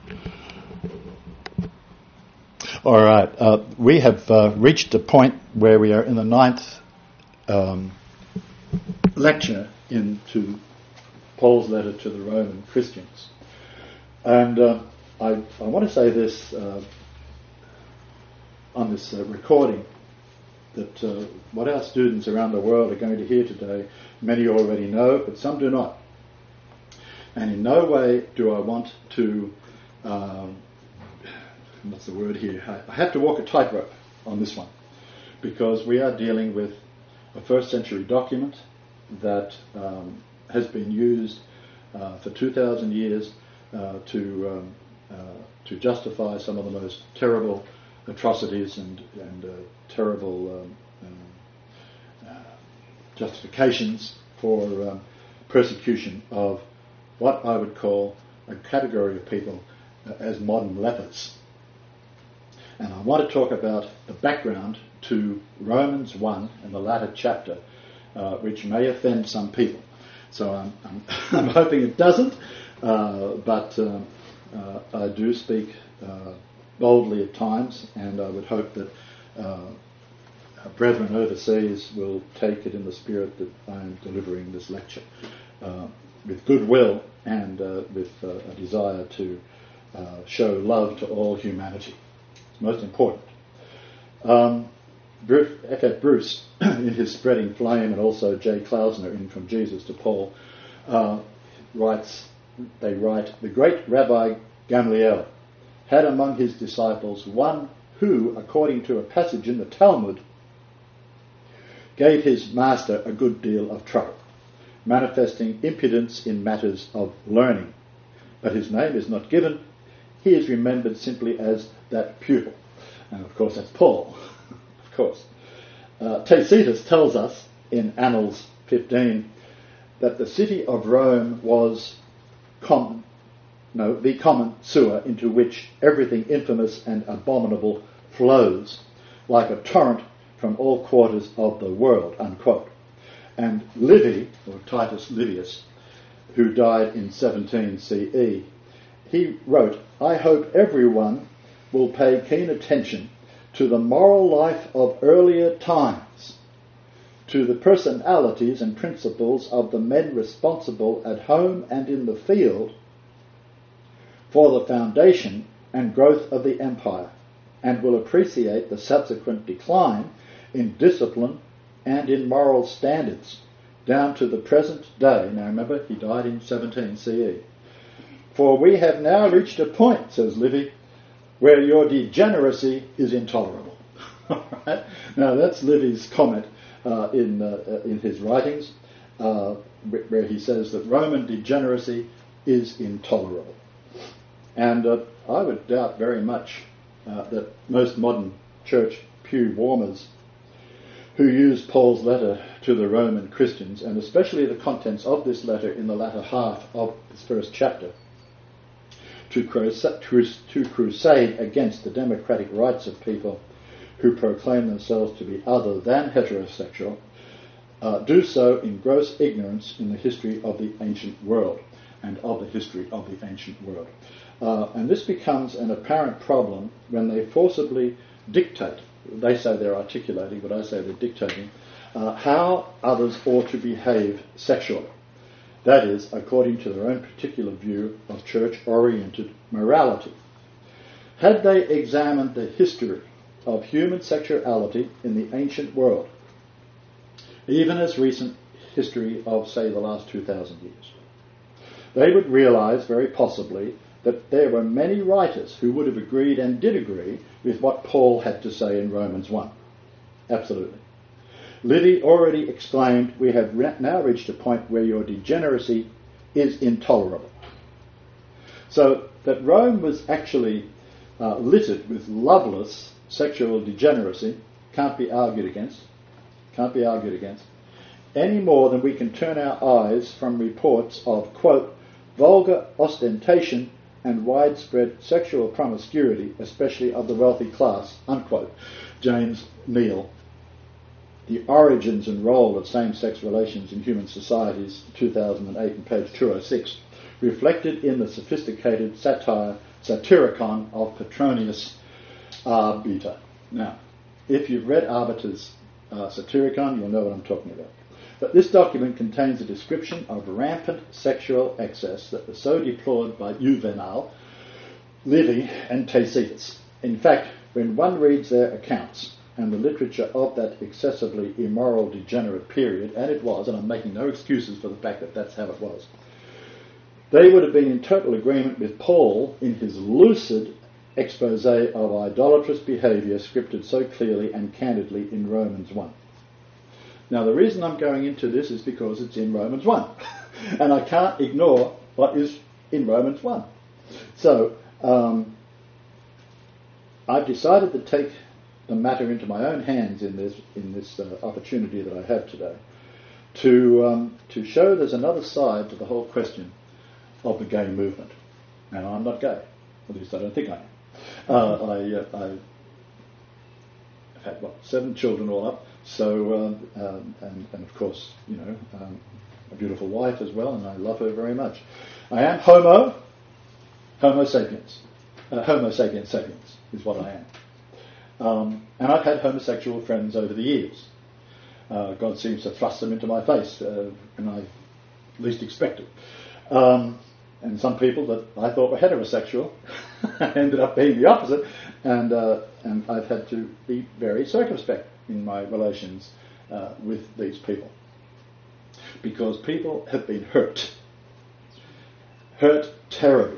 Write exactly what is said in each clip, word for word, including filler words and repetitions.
All right. Uh, we have uh, reached a point where we are in the ninth um, lecture into Paul's letter to the Roman Christians. And uh, I, I want to say this uh, on this uh, recording, that uh, what our students around the world are going to hear today, many already know, but some do not. And in no way do I want to... Um, what's the word here? I have to walk a tightrope on this one, because we are dealing with a first century document that um, has been used uh, for two thousand years uh, to um, uh, to justify some of the most terrible atrocities and, and uh, terrible um, um, uh, justifications for um, persecution of what I would call a category of people uh, as modern lepers. And I want to talk about the background to Romans one in the latter chapter, uh, which may offend some people. So I'm, I'm, I'm hoping it doesn't, uh, but uh, uh, I do speak uh, boldly at times, and I would hope that uh, our brethren overseas will take it in the spirit that I am delivering this lecture, uh, with goodwill and uh, with uh, a desire to uh, show love to all humanity. It's most important. Um, F F Bruce, in his Spreading Flame, and also J. Klausner in From Jesus to Paul, uh, writes, they write, the great Rabbi Gamliel had among his disciples one who, according to a passage in the Talmud, gave his master a good deal of trouble, manifesting impudence in matters of learning. But his name is not given. He is remembered simply as that pupil. And of course that's Paul. Of course. Uh, Tacitus tells us in Annals fifteen that the city of Rome was common, no, the common sewer into which everything infamous and abominable flows like a torrent from all quarters of the world, unquote. And Livy, or Titus Livius, who died in seventeen C E, he wrote, I hope everyone will pay keen attention to the moral life of earlier times, to the personalities and principles of the men responsible at home and in the field for the foundation and growth of the empire, and will appreciate the subsequent decline in discipline and in moral standards down to the present day. Now remember, he died in seventeen C E. For we have now reached a point, says Livy, where your degeneracy is intolerable. Right? Now that's Livy's comment uh, in uh, in his writings, uh, where he says that Roman degeneracy is intolerable. And uh, I would doubt very much uh, that most modern church pew warmers who use Paul's letter to the Roman Christians, and especially the contents of this letter in the latter half of this first chapter, to crusade against the democratic rights of people who proclaim themselves to be other than heterosexual, uh, do so in gross ignorance in the history of the ancient world and of the history of the ancient world. Uh, and this becomes an apparent problem when they forcibly dictate, they say they're articulating, but I say they're dictating, uh, how others ought to behave sexually. That is, according to their own particular view of church-oriented morality. Had they examined the history of human sexuality in the ancient world, even as recent history of, say, the last two thousand years, they would realize very possibly that there were many writers who would have agreed and did agree with what Paul had to say in Romans one. Absolutely. Livy already exclaimed, we have re- now reached a point where your degeneracy is intolerable. So that Rome was actually uh, littered with loveless sexual degeneracy can't be argued against, can't be argued against, any more than we can turn our eyes from reports of, quote, vulgar ostentation and widespread sexual promiscuity, especially of the wealthy class, unquote. James Neal, The Origins and Role of Same-Sex Relations in Human Societies, two thousand eight, and page two oh six, reflected in the sophisticated satire, Satyricon of Petronius Arbiter. Now, if you've read Arbiter's uh, Satyricon, you'll know what I'm talking about. But this document contains a description of rampant sexual excess that was so deplored by Juvenal, Livy, and Tacitus. In fact, when one reads their accounts and the literature of that excessively immoral, degenerate period, and it was, and I'm making no excuses for the fact that that's how it was, they would have been in total agreement with Paul in his lucid expose of idolatrous behaviour scripted so clearly and candidly in Romans one. Now, the reason I'm going into this is because it's in Romans one, and I can't ignore what is in Romans one. So, um, I've decided to take the matter into my own hands in this in this uh, opportunity that I have today to um, to show there's another side to the whole question of the gay movement. Now, I'm not gay, at least I don't think I am. Uh, I, uh, I've had, what, seven children all up, so, um, um, and, and of course, you know, um, a beautiful wife as well, and I love her very much. I am homo, homo sapiens. Uh, homo sapiens sapiens is what I am. Um, and I've had homosexual friends over the years. Uh, God seems to thrust them into my face uh, when I least expect it. Um, and some people that I thought were heterosexual ended up being the opposite, and uh, and I've had to be very circumspect in my relations uh, with these people, because people have been hurt, hurt terribly,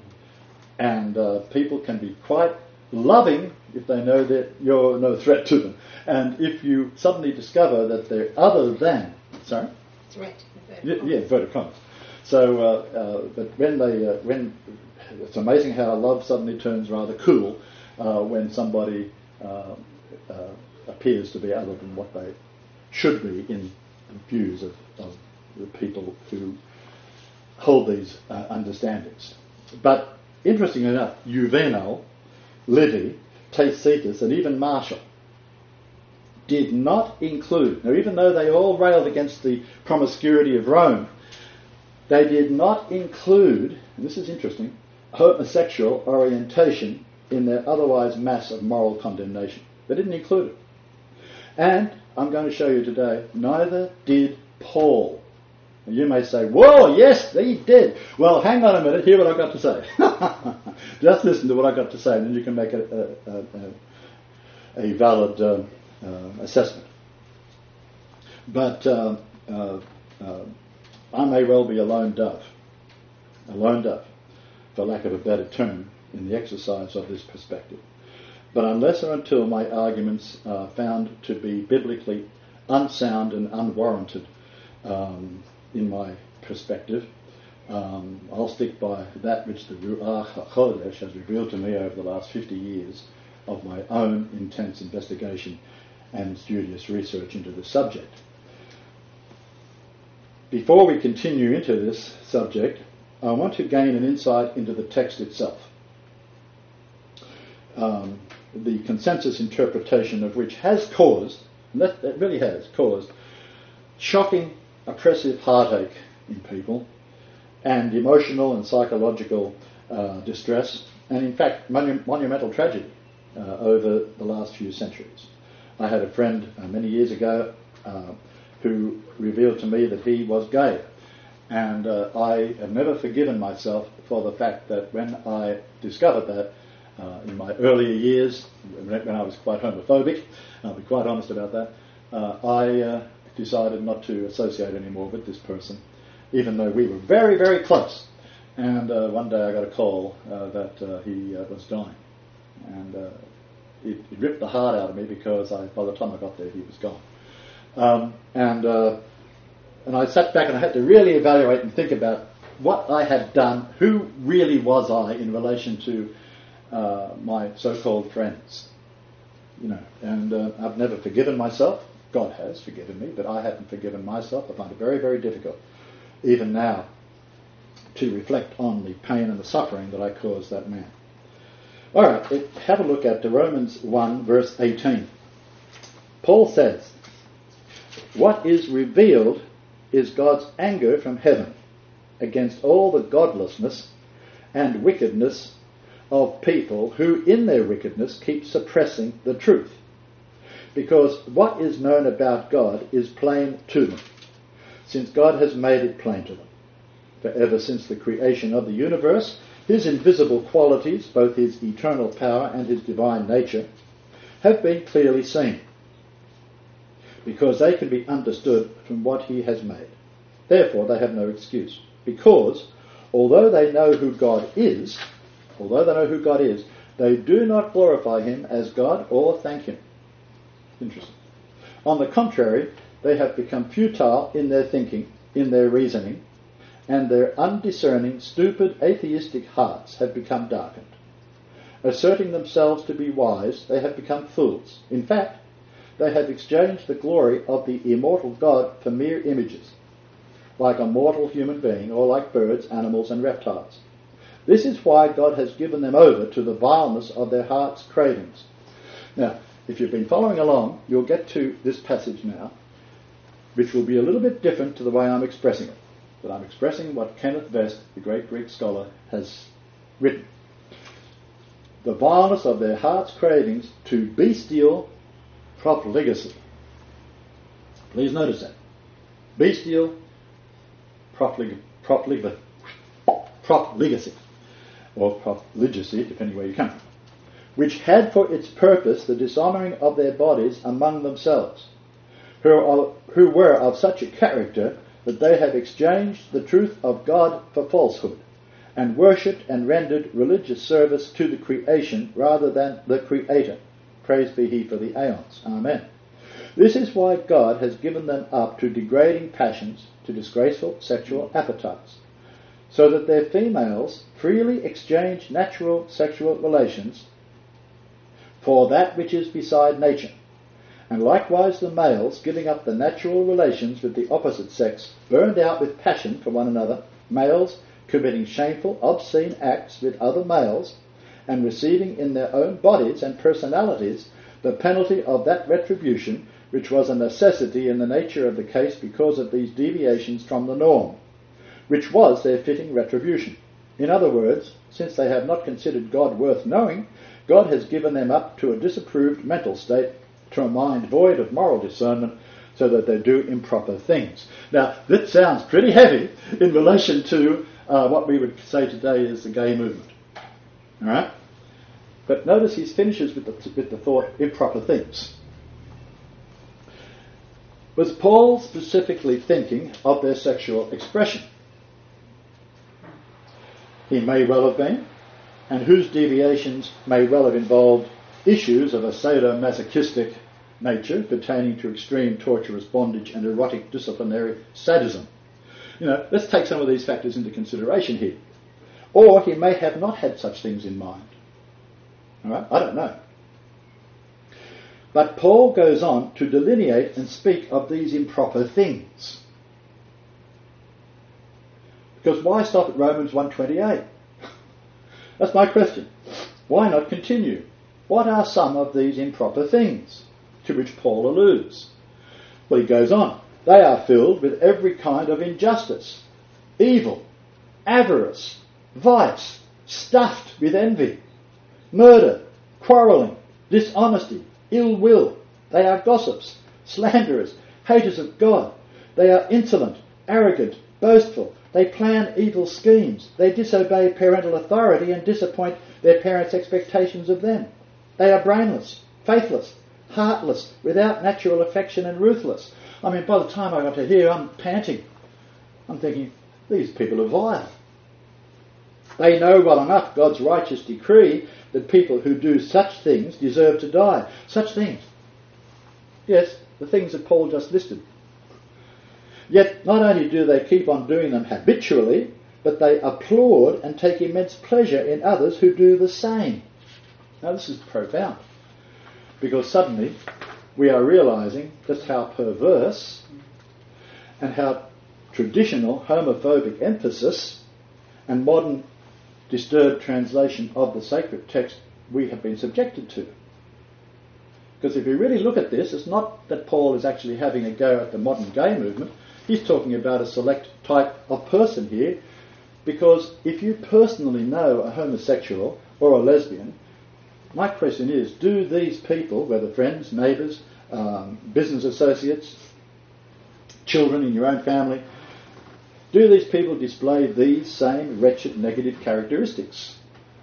and uh, people can be quite loving if they know that you're no threat to them, and if you suddenly discover that they're other than, sorry, threat, yeah, yeah, inverted commas. So, uh, uh, but when they, uh, when it's amazing how love suddenly turns rather cool uh, when somebody uh, uh, appears to be other than what they should be in the views of, of the people who hold these uh, understandings. But interestingly enough, Juvenal, Livy, Tacitus, and even Martial did not include, now even though they all railed against the promiscuity of Rome, they did not include, and this is interesting, homosexual orientation in their otherwise mass of moral condemnation. They didn't include it. And I'm going to show you today, neither did Paul. And you may say, whoa, yes, he did. Well, hang on a minute, hear what I've got to say. Just listen to what I've got to say, and then you can make a, a, a, a valid uh, uh, assessment. But uh, uh, uh, I may well be a lone dove, a lone dove, for lack of a better term, in the exercise of this perspective. But unless or until my arguments are found to be biblically unsound and unwarranted um, in my perspective, um, I'll stick by that which the Ruach HaKodesh has revealed to me over the last fifty years of my own intense investigation and studious research into the subject. Before we continue into this subject, I want to gain an insight into the text itself, um, the consensus interpretation of which has caused, and that, that really has caused, shocking, oppressive heartache in people, and emotional and psychological uh, distress, and in fact monu- monumental tragedy uh, over the last few centuries. I had a friend uh, many years ago uh, who revealed to me that he was gay. And uh, I have never forgiven myself for the fact that when I discovered that uh, in my earlier years, when I was quite homophobic, I'll be quite honest about that, uh, I uh, decided not to associate anymore with this person, even though we were very, very close. And uh, one day I got a call uh, that uh, he uh, was dying. And uh, it, it ripped the heart out of me because I, by the time I got there, he was gone. Um, and uh, and I sat back and I had to really evaluate and think about what I had done, who really was I in relation to uh, my so-called friends, you know. And uh, I've never forgiven myself. God has forgiven me, but I haven't forgiven myself. I find it very, very difficult, even now, to reflect on the pain and the suffering that I caused that man. All right, it, have a look at Romans one, verse eighteen. Paul says, "What is revealed is God's anger from heaven against all the godlessness and wickedness of people who in their wickedness keep suppressing the truth. Because what is known about God is plain to them, since God has made it plain to them. For ever since the creation of the universe, his invisible qualities, both his eternal power and his divine nature, have been clearly seen, because they can be understood from what he has made. Therefore they have no excuse, because although they know who God is, although they know who God is, they do not glorify him as God or thank him. Interesting. On the contrary, they have become futile in their thinking, in their reasoning, and their undiscerning, stupid, atheistic hearts have become darkened. Asserting themselves to be wise, they have become fools. In fact, they have exchanged the glory of the immortal God for mere images, like a mortal human being, or like birds, animals, and reptiles. This is why God has given them over to the vileness of their hearts' cravings. Now, if you've been following along, you'll get to this passage now, which will be a little bit different to the way I'm expressing it. But I'm expressing what Kenneth Vest, the great Greek scholar, has written. The vileness of their hearts' cravings to bestial profligacy. Please notice that. Bestial proflig- proflig- profligacy, or profligacy, depending where you come from, which had for its purpose the dishonouring of their bodies among themselves, who, are, who were of such a character that they have exchanged the truth of God for falsehood, and worshipped and rendered religious service to the creation rather than the Creator. Praise be he for the aeons. Amen. This is why God has given them up to degrading passions, to disgraceful sexual appetites, so that their females freely exchange natural sexual relations for that which is beside nature, and likewise the males, giving up the natural relations with the opposite sex, burned out with passion for one another, males committing shameful, obscene acts with other males, and receiving in their own bodies and personalities the penalty of that retribution which was a necessity in the nature of the case because of these deviations from the norm, which was their fitting retribution. In other words, since they have not considered God worth knowing, God has given them up to a disapproved mental state, to a mind void of moral discernment, so that they do improper things. Now, that sounds pretty heavy in relation to uh, what we would say today is the gay movement. All right? But notice he finishes with the, with the thought, improper things. Was Paul specifically thinking of their sexual expression? He may well have been, and whose deviations may well have involved issues of a sadomasochistic nature pertaining to extreme torturous bondage and erotic disciplinary sadism. You know, let's take some of these factors into consideration here. Or he may have not had such things in mind. All right? I don't know. But Paul goes on to delineate and speak of these improper things. Because why stop at Romans one twenty-eight? That's my question. Why not continue? What are some of these improper things to which Paul alludes? Well, he goes on. They are filled with every kind of injustice, evil, avarice, vice, stuffed with envy, murder, quarrelling, dishonesty, ill will. They are gossips, slanderers, haters of God. They are insolent, arrogant, boastful. They plan evil schemes. They disobey parental authority and disappoint their parents' expectations of them. They are brainless, faithless, heartless, without natural affection and ruthless. I mean, by the time I got to here, I'm panting. I'm thinking, these people are vile. They know well enough God's righteous decree that people who do such things deserve to die. Such things. Yes, the things that Paul just listed. Yet not only do they keep on doing them habitually, but they applaud and take immense pleasure in others who do the same. Now this is profound, because suddenly we are realising just how perverse and how traditional homophobic emphasis and modern disturbed translation of the sacred text we have been subjected to. Because if you really look at this, it's not that Paul is actually having a go at the modern gay movement. He's talking about a select type of person here Because if you personally know a homosexual or a lesbian, my question is, do these people, whether friends, neighbours, um, business associates, children in your own family, do these people display these same wretched negative characteristics?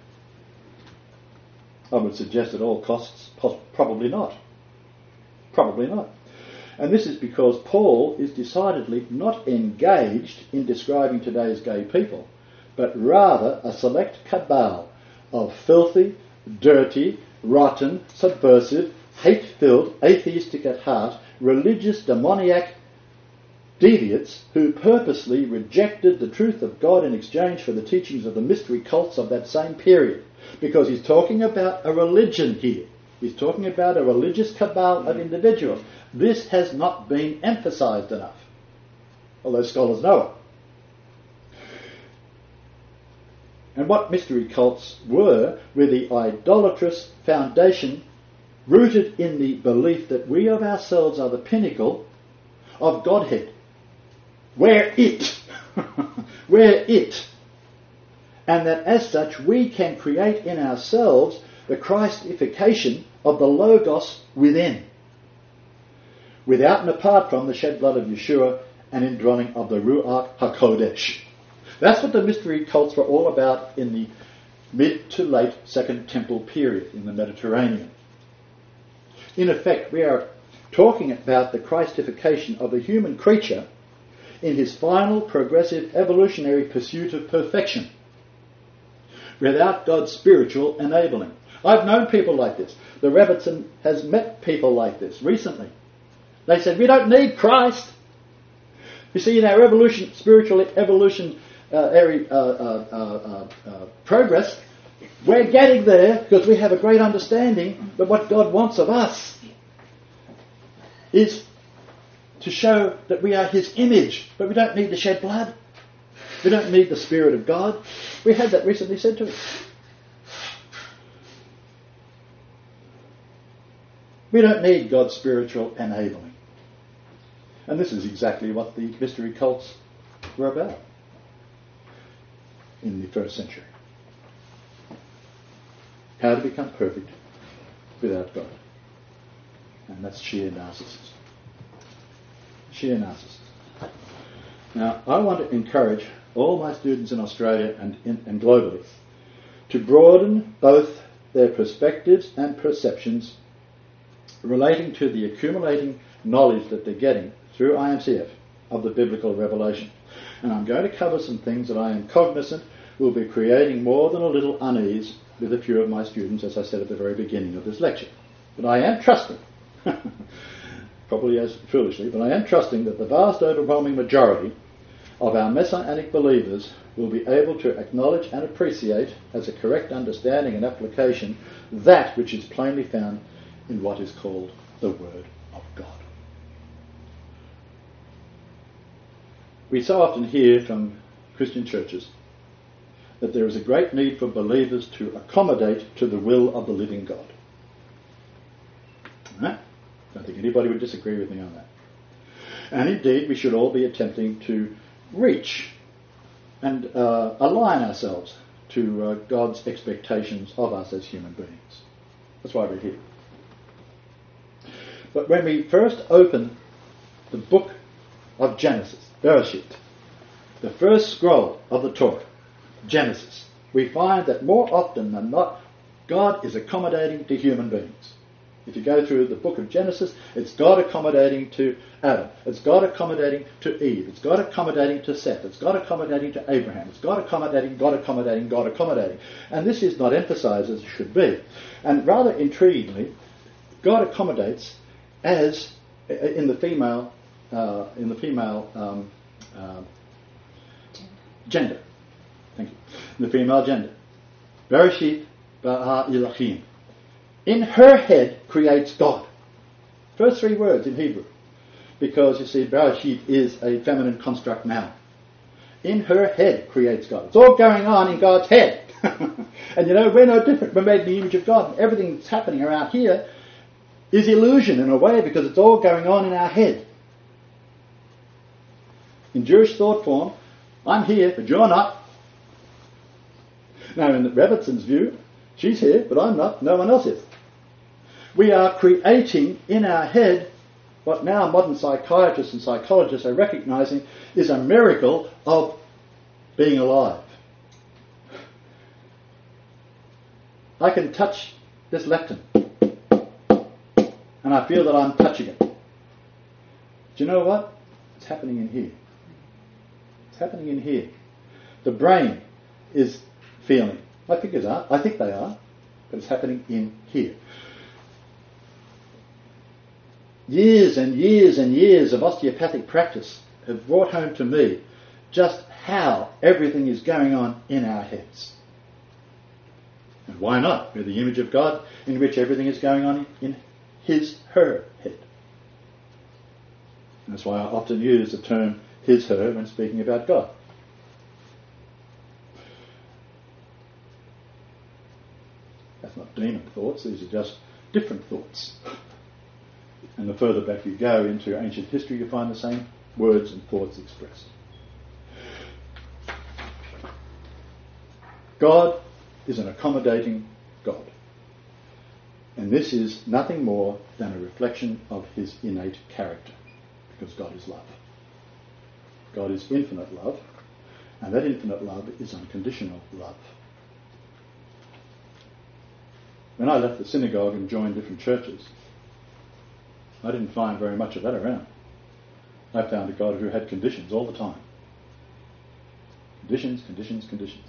I would suggest at all costs, probably not. Probably not. And this is because Paul is decidedly not engaged in describing today's gay people, but rather a select cabal of filthy, dirty, rotten, subversive, hate-filled, atheistic at heart, religious, demoniac deviates who purposely rejected the truth of God in exchange for the teachings of the mystery cults of that same period. Because he's talking about a religion here. He's talking about a religious cabal of individuals. This has not been emphasised enough, although scholars know it. And what mystery cults were, were the idolatrous foundation rooted in the belief that we of ourselves are the pinnacle of Godhead. We're it. We're it. And that as such we can create in ourselves the Christification of the Logos within, without and apart from the shed blood of Yeshua and indwelling of the Ruach HaKodesh. That's what the mystery cults were all about in the mid to late Second Temple period in the Mediterranean. In effect, we are talking about the Christification of a human creature in his final progressive evolutionary pursuit of perfection, without God's spiritual enabling. I've known people like this. The Rebbetzin has met people like this recently. They said, we don't need Christ. You see, in our evolution, spiritual evolution uh, area, uh, uh, uh, uh, progress, we're getting there because we have a great understanding that what God wants of us is to show that we are his image, but we don't need to shed blood. We don't need the Spirit of God. We had that recently said to us. We don't need God's spiritual enabling. And this is exactly what the mystery cults were about in the first century. How to become perfect without God. And that's sheer narcissism. Sheer narcissism. Now, I want to encourage all my students in Australia and, in, and globally to broaden both their perspectives and perceptions relating to the accumulating knowledge that they're getting through I M C F of the biblical revelation. And I'm going to cover some things that I am cognizant will be creating more than a little unease with a few of my students, as I said at the very beginning of this lecture. But I am trusting, probably as foolishly, but I am trusting that the vast overwhelming majority of our Messianic believers will be able to acknowledge and appreciate as a correct understanding and application that which is plainly found in what is called the Word of God. We so often hear from Christian churches that there is a great need for believers to accommodate to the will of the living God. Right? I don't think anybody would disagree with me on that. And indeed, we should all be attempting to reach and uh, align ourselves to uh, God's expectations of us as human beings. That's why we're here. But when we first open the book of Genesis, Bereshit, the first scroll of the Torah, Genesis, we find that more often than not, God is accommodating to human beings. If you go through the book of Genesis, it's God accommodating to Adam. It's God accommodating to Eve. It's God accommodating to Seth. It's God accommodating to Abraham. It's God accommodating, God accommodating, God accommodating. And this is not emphasized as it should be. And rather intriguingly, God accommodates as in the female, uh, in the female um, uh, gender. Thank you. In the female gender. Bereshit bara Elohim. In her head creates God. First three words in Hebrew. Because, you see, Bereshit is a feminine construct noun. In her head creates God. It's all going on in God's head. And you know, we're no different. We're made in the image of God. And everything that's happening around here is illusion in a way because it's all going on in our head. In Jewish thought form, I'm here, but you're not. Now, in Robertson's view, she's here, but I'm not, no one else is. We are creating in our head what now modern psychiatrists and psychologists are recognising is a miracle of being alive. I can touch this lepton, and I feel that I'm touching it. Do you know what? It's happening in here. It's happening in here. The brain is feeling. My fingers are. I think they are. But it's happening in here. Years and years and years of osteopathic practice have brought home to me just how everything is going on in our heads. And why not? We're the image of God in which everything is going on in his, her head. And that's why I often use the term his, her when speaking about God. That's not demon thoughts, these are just different thoughts. And the further back you go into ancient history, you find the same words and thoughts expressed. God is an accommodating God. And this is nothing more than a reflection of his innate character, because God is love. God is infinite love, and that infinite love is unconditional love. When I left the synagogue and joined different churches, I didn't find very much of that around. I found a God who had conditions all the time. Conditions, conditions, conditions.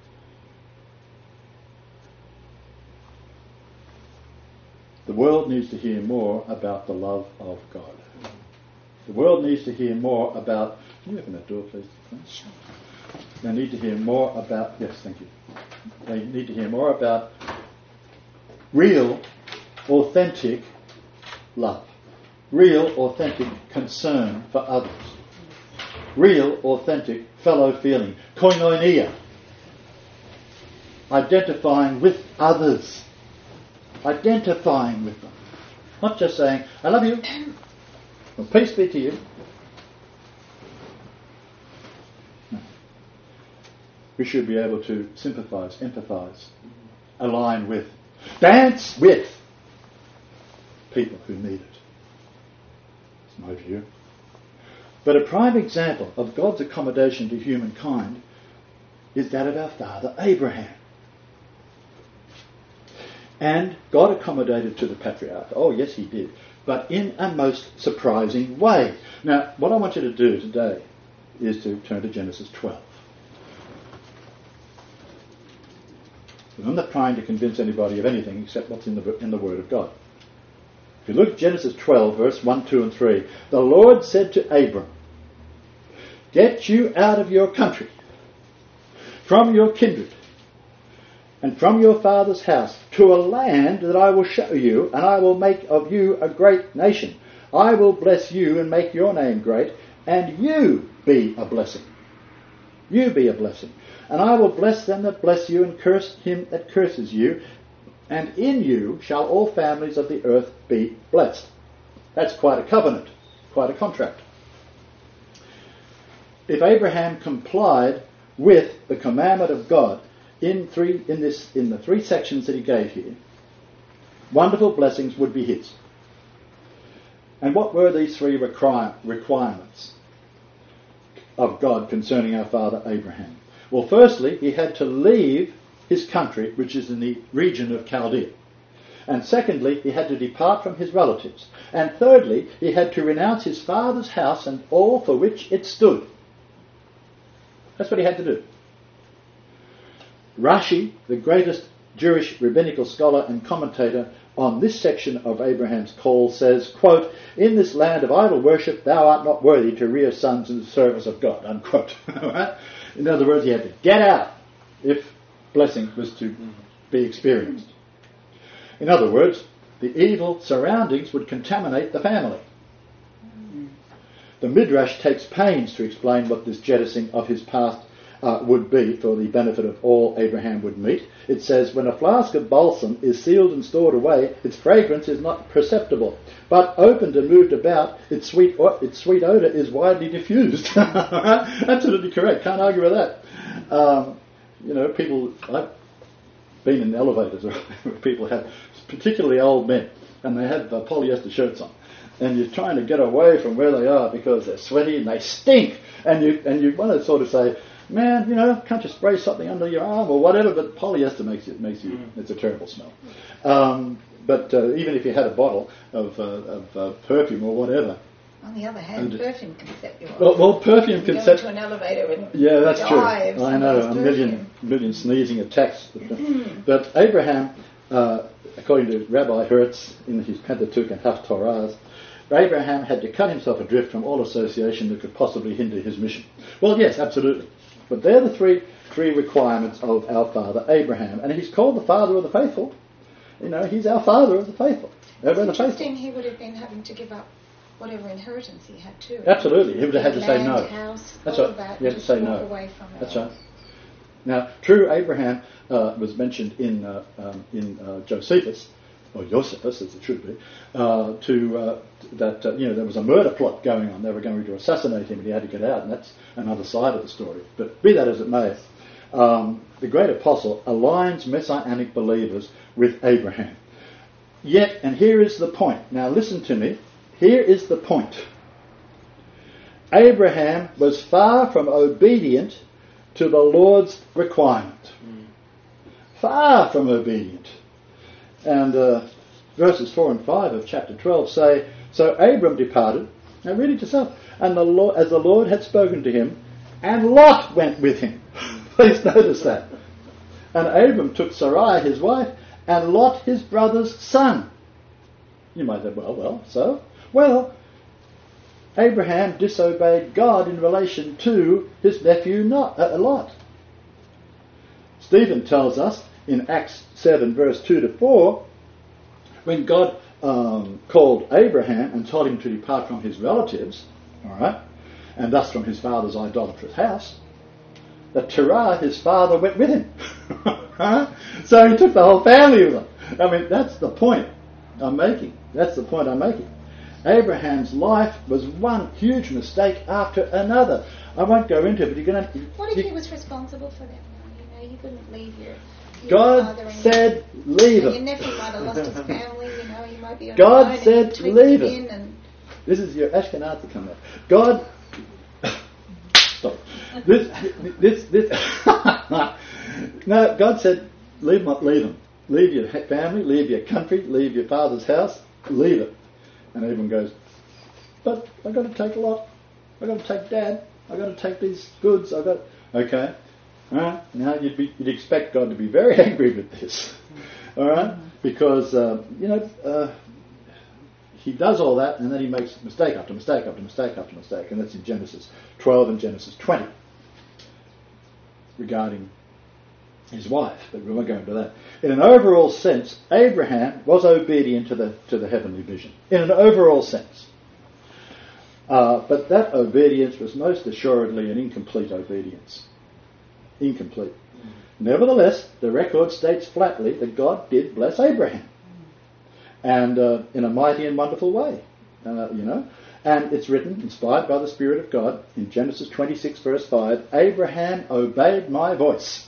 The world needs to hear more about the love of God. The world needs to hear more about... Can you open that door, please? They need to hear more about... Yes, thank you. They need to hear more about real, authentic love. Real, authentic concern for others. Real, authentic fellow feeling. Koinonia. Identifying with others. Identifying with them. Not just saying, I love you. Well, peace be to you. No. We should be able to sympathise, empathise, align with, dance with people who need it. That's my view. But a prime example of God's accommodation to humankind is that of our father Abraham. And God accommodated to the patriarch. Oh, yes, he did. But in a most surprising way. Now, what I want you to do today is to turn to Genesis twelve. And I'm not trying to convince anybody of anything except what's in the, in the Word of God. If you look at Genesis twelve, verse one, two and three, the Lord said to Abram, get you out of your country, from your kindred, and from your father's house, to a land that I will show you, and I will make of you a great nation. I will bless you and make your name great, and you be a blessing. You be a blessing. And I will bless them that bless you, and curse him that curses you, and in you shall all families of the earth be blessed. That's quite a covenant, quite a contract. If Abraham complied with the commandment of God in three in this in the three sections that he gave here, wonderful blessings would be his. And what were these three require, requirements of God concerning our father Abraham? Well, firstly, he had to leave his country, which is in the region of Chaldea. And secondly, he had to depart from his relatives. And thirdly, he had to renounce his father's house and all for which it stood. That's what he had to do. Rashi, the greatest Jewish rabbinical scholar and commentator on this section of Abraham's call, says, quote, in this land of idol worship thou art not worthy to rear sons in the service of God, unquote. Right? In other words, he had to get out if blessing was to be experienced. In other words, the evil surroundings would contaminate the family. The Midrash takes pains to explain what this jettisoning of his past uh, would be for the benefit of all Abraham would meet. It says, when a flask of balsam is sealed and stored away, its fragrance is not perceptible, but opened and moved about, its sweet its sweet odour is widely diffused. Absolutely correct, can't argue with that. Um, you know, people, I've been in elevators where people have, particularly old men, and they have uh, polyester shirts on. And you're trying to get away from where they are because they're sweaty and they stink. And you and you want to sort of say, man, you know, can't you spray something under your arm or whatever? But polyester makes it makes you, it's a terrible smell. Um, but uh, even if you had a bottle of, uh, of uh, perfume or whatever. On the other hand, and perfume can set you off. Well, well perfume you can go set... into an elevator and yeah, that's true. I know, a million, million sneezing attacks. But Abraham, uh, according to Rabbi Hertz in his Pentateuch and Haftorahs, Abraham had to cut himself adrift from all association that could possibly hinder his mission. Well, yes, absolutely. But they're the three three requirements of our father Abraham. And he's called the father of the faithful. You know, he's our father of the faithful. It's interesting he would have been having to give up whatever inheritance he had too. Absolutely. He would have had to say no. House, That's all right. of that, he had to say no. Away from That's right. Now, true, Abraham uh, was mentioned in uh, um, in uh, Josephus, or Josephus as it should be, uh, to uh, that uh, you know there was a murder plot going on. They were going to assassinate him, and he had to get out, and that's another side of the story. But be that as it may, um, the great apostle aligns messianic believers with Abraham. Yet, and here is the point. Now, listen to me. Here is the point. Abraham was far from obedient to the Lord's requirement. Mm. Far from obedient. And uh, verses four and five of chapter twelve say, so Abram departed, now read it yourself, and the Lord, as the Lord had spoken to him, and Lot went with him. Please notice that. And Abram took Sarai his wife, and Lot his brother's son. You might say, well, well, so? Well, Abraham disobeyed God in relation to his nephew Not, uh, Lot. Stephen tells us in Acts seven verse two to four, when God um, called Abraham and told him to depart from his relatives, all right, and thus from his father's idolatrous house, that Terah, his father, went with him. So he took the whole family with him. I mean, that's the point I'm making. That's the point I'm making. Abraham's life was one huge mistake after another. I won't go into it, but you're going to... What if you, he was responsible for that? You know, you couldn't leave your... your God father said, leave him. Your nephew might have lost his family, you know, he might be on God said, leave him. him. And this is your Ashkenazi coming out. God... Stop. This, this, this... No, God said, leave him, leave him. Leave your family, leave your country, leave your father's house, leave it. And Abram goes, but I've got to take a lot. I've got to take Dad. I've got to take these goods. I've got... Okay. All right. Now you'd, be, you'd expect God to be very angry with this. All right. Because, uh, you know, uh, he does all that and then he makes mistake after mistake after mistake after mistake. And that's in Genesis twelve and Genesis twenty regarding his wife, but we won't go into that. In an overall sense, Abraham was obedient to the to the heavenly vision. In an overall sense. Uh, but that obedience was most assuredly an incomplete obedience. Incomplete. Mm. Nevertheless, the record states flatly that God did bless Abraham. And uh, in a mighty and wonderful way. Uh, you know. And it's written, inspired by the Spirit of God, in Genesis twenty-six verse five, Abraham obeyed my voice.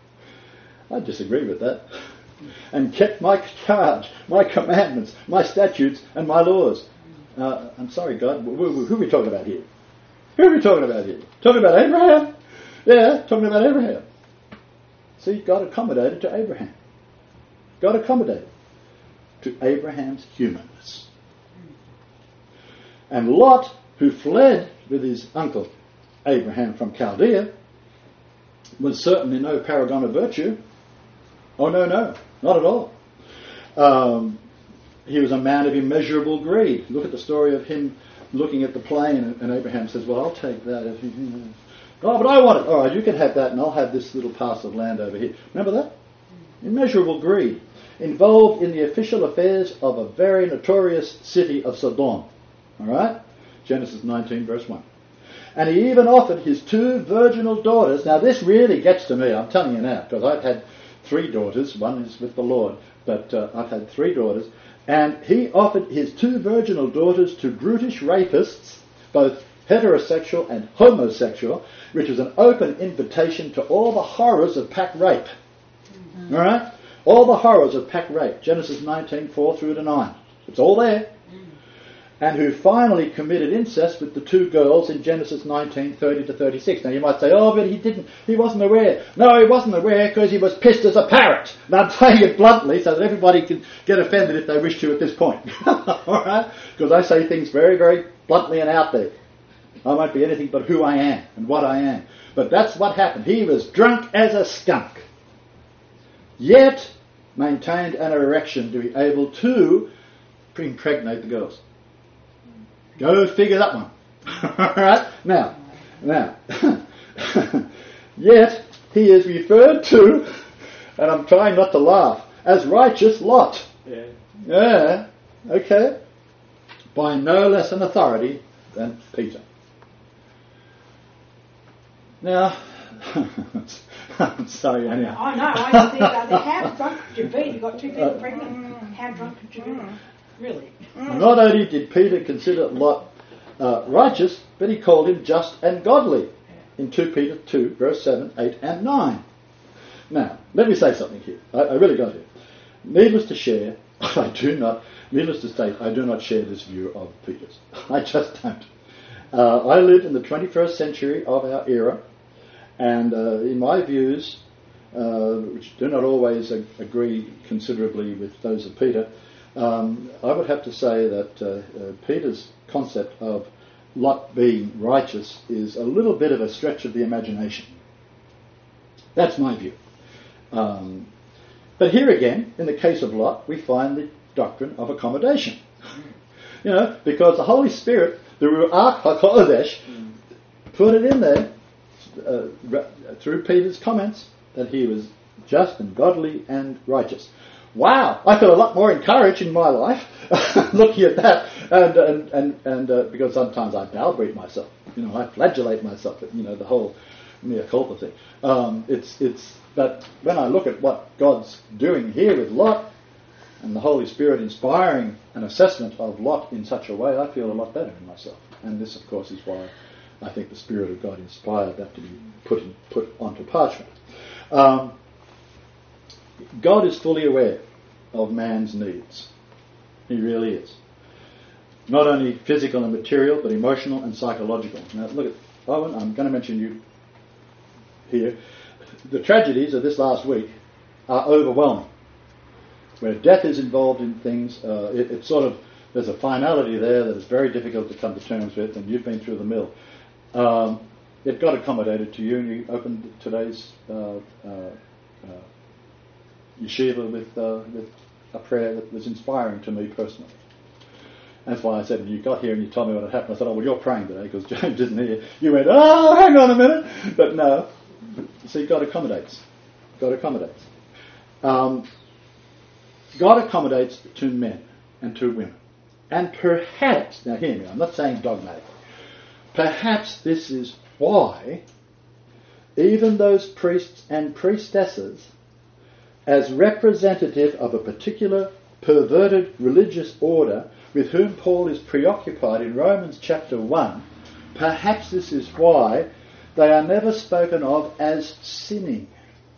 I disagree with that. And kept my charge, my commandments, my statutes, and my laws. Uh, I'm sorry, God, who, who, who are we talking about here? Who are we talking about here? Talking about Abraham? Yeah, talking about Abraham. See, God accommodated to Abraham. God accommodated to Abraham's humanness. And Lot, who fled with his uncle Abraham from Chaldea, was certainly no paragon of virtue. Oh, no, no, not at all. Um, he was a man of immeasurable greed. Look at the story of him looking at the plain, and Abraham says, well, I'll take that. If you, you know. Oh, but I want it. All right, you can have that, and I'll have this little parcel of land over here. Remember that? Immeasurable greed. Involved in the official affairs of a very notorious city of Sodom. All right? Genesis nineteen, verse one. And he even offered his two virginal daughters. Now, this really gets to me, I'm telling you now, because I've had three daughters. One is with the Lord, but uh, I've had three daughters. And he offered his two virginal daughters to brutish rapists, both heterosexual and homosexual, which is an open invitation to all the horrors of pack rape. Mm-hmm. All right? All the horrors of pack rape. Genesis nineteen, four through to nine. It's all there. And who finally committed incest with the two girls in Genesis nineteen, thirty to thirty-six. Now you might say, oh, but he didn't, he wasn't aware. No, he wasn't aware because he was pissed as a parrot. And I'm saying it bluntly so that everybody can get offended if they wish to at this point. Alright? Because I say things very, very bluntly and out there. I won't be anything but who I am and what I am. But that's what happened. He was drunk as a skunk. Yet maintained an erection to be able to impregnate the girls. Go figure that one. Alright? Now, now, yet he is referred to, and I'm trying not to laugh, as righteous Lot. Yeah. Yeah. Okay. By no less an authority than Peter. Now, I'm sorry, Annie. I know, I think about that. How drunk could you be? You got two people pregnant. How drunk could you be? Really? Not only did Peter consider Lot uh, righteous, but he called him just and godly in Second Peter two, verse seven, eight and nine. Now, let me say something here. I, I really got it. Needless to share, I do not, needless to state, I do not share this view of Peter's. I just don't. Uh, I lived in the twenty-first century of our era, and uh, in my views, uh, which do not always ag- agree considerably with those of Peter, Um, I would have to say that uh, uh, Peter's concept of Lot being righteous is a little bit of a stretch of the imagination. That's my view. Um, but here again, in the case of Lot, we find the doctrine of accommodation. You know, because the Holy Spirit, the Ruach HaKodesh, put it in there uh, through Peter's comments that he was just and godly and righteous. Wow, I feel a lot more encouraged in my life looking at that, and and and, and uh, because sometimes I browbeat myself, you know, I flagellate myself, you know, the whole mea culpa thing. Um, it's it's, but when I look at what God's doing here with Lot, and the Holy Spirit inspiring an assessment of Lot in such a way, I feel a lot better in myself. And this, of course, is why I think the Spirit of God inspired that to be put in, put onto parchment. Um, God is fully aware of man's needs. He really is. Not only physical and material, but emotional and psychological. Now, look at Owen, I'm going to mention you here. The tragedies of this last week are overwhelming. Where death is involved in things, uh, it, it's sort of, there's a finality there that is very difficult to come to terms with, and you've been through the mill. Um, it got accommodated to you, and you opened today's uh, uh, uh, yeshiva with, uh, with a prayer that was inspiring to me personally. That's why I said, when you got here and you told me what had happened, I said, oh, well, you're praying today, because James isn't here. You went, oh, hang on a minute. But no. See, God accommodates. God accommodates. Um, God accommodates to men and to women. And perhaps, now hear me, I'm not saying dogmatically, perhaps this is why even those priests and priestesses, as representative of a particular perverted religious order with whom Paul is preoccupied in Romans chapter one, perhaps this is why they are never spoken of as sinning.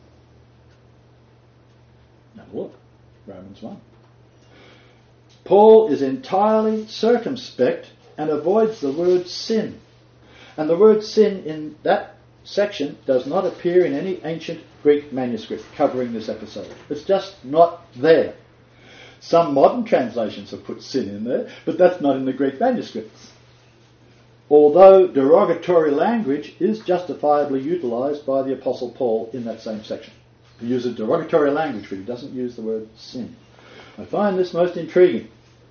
Now look, Romans one. Paul is entirely circumspect and avoids the word sin. And the word sin in that section does not appear in any ancient Greek manuscript covering this episode. It's just not there. Some modern translations have put sin in there, but that's not in the Greek manuscripts. Although derogatory language is justifiably utilised by the Apostle Paul in that same section. He uses derogatory language, but he doesn't use the word sin. I find this most intriguing.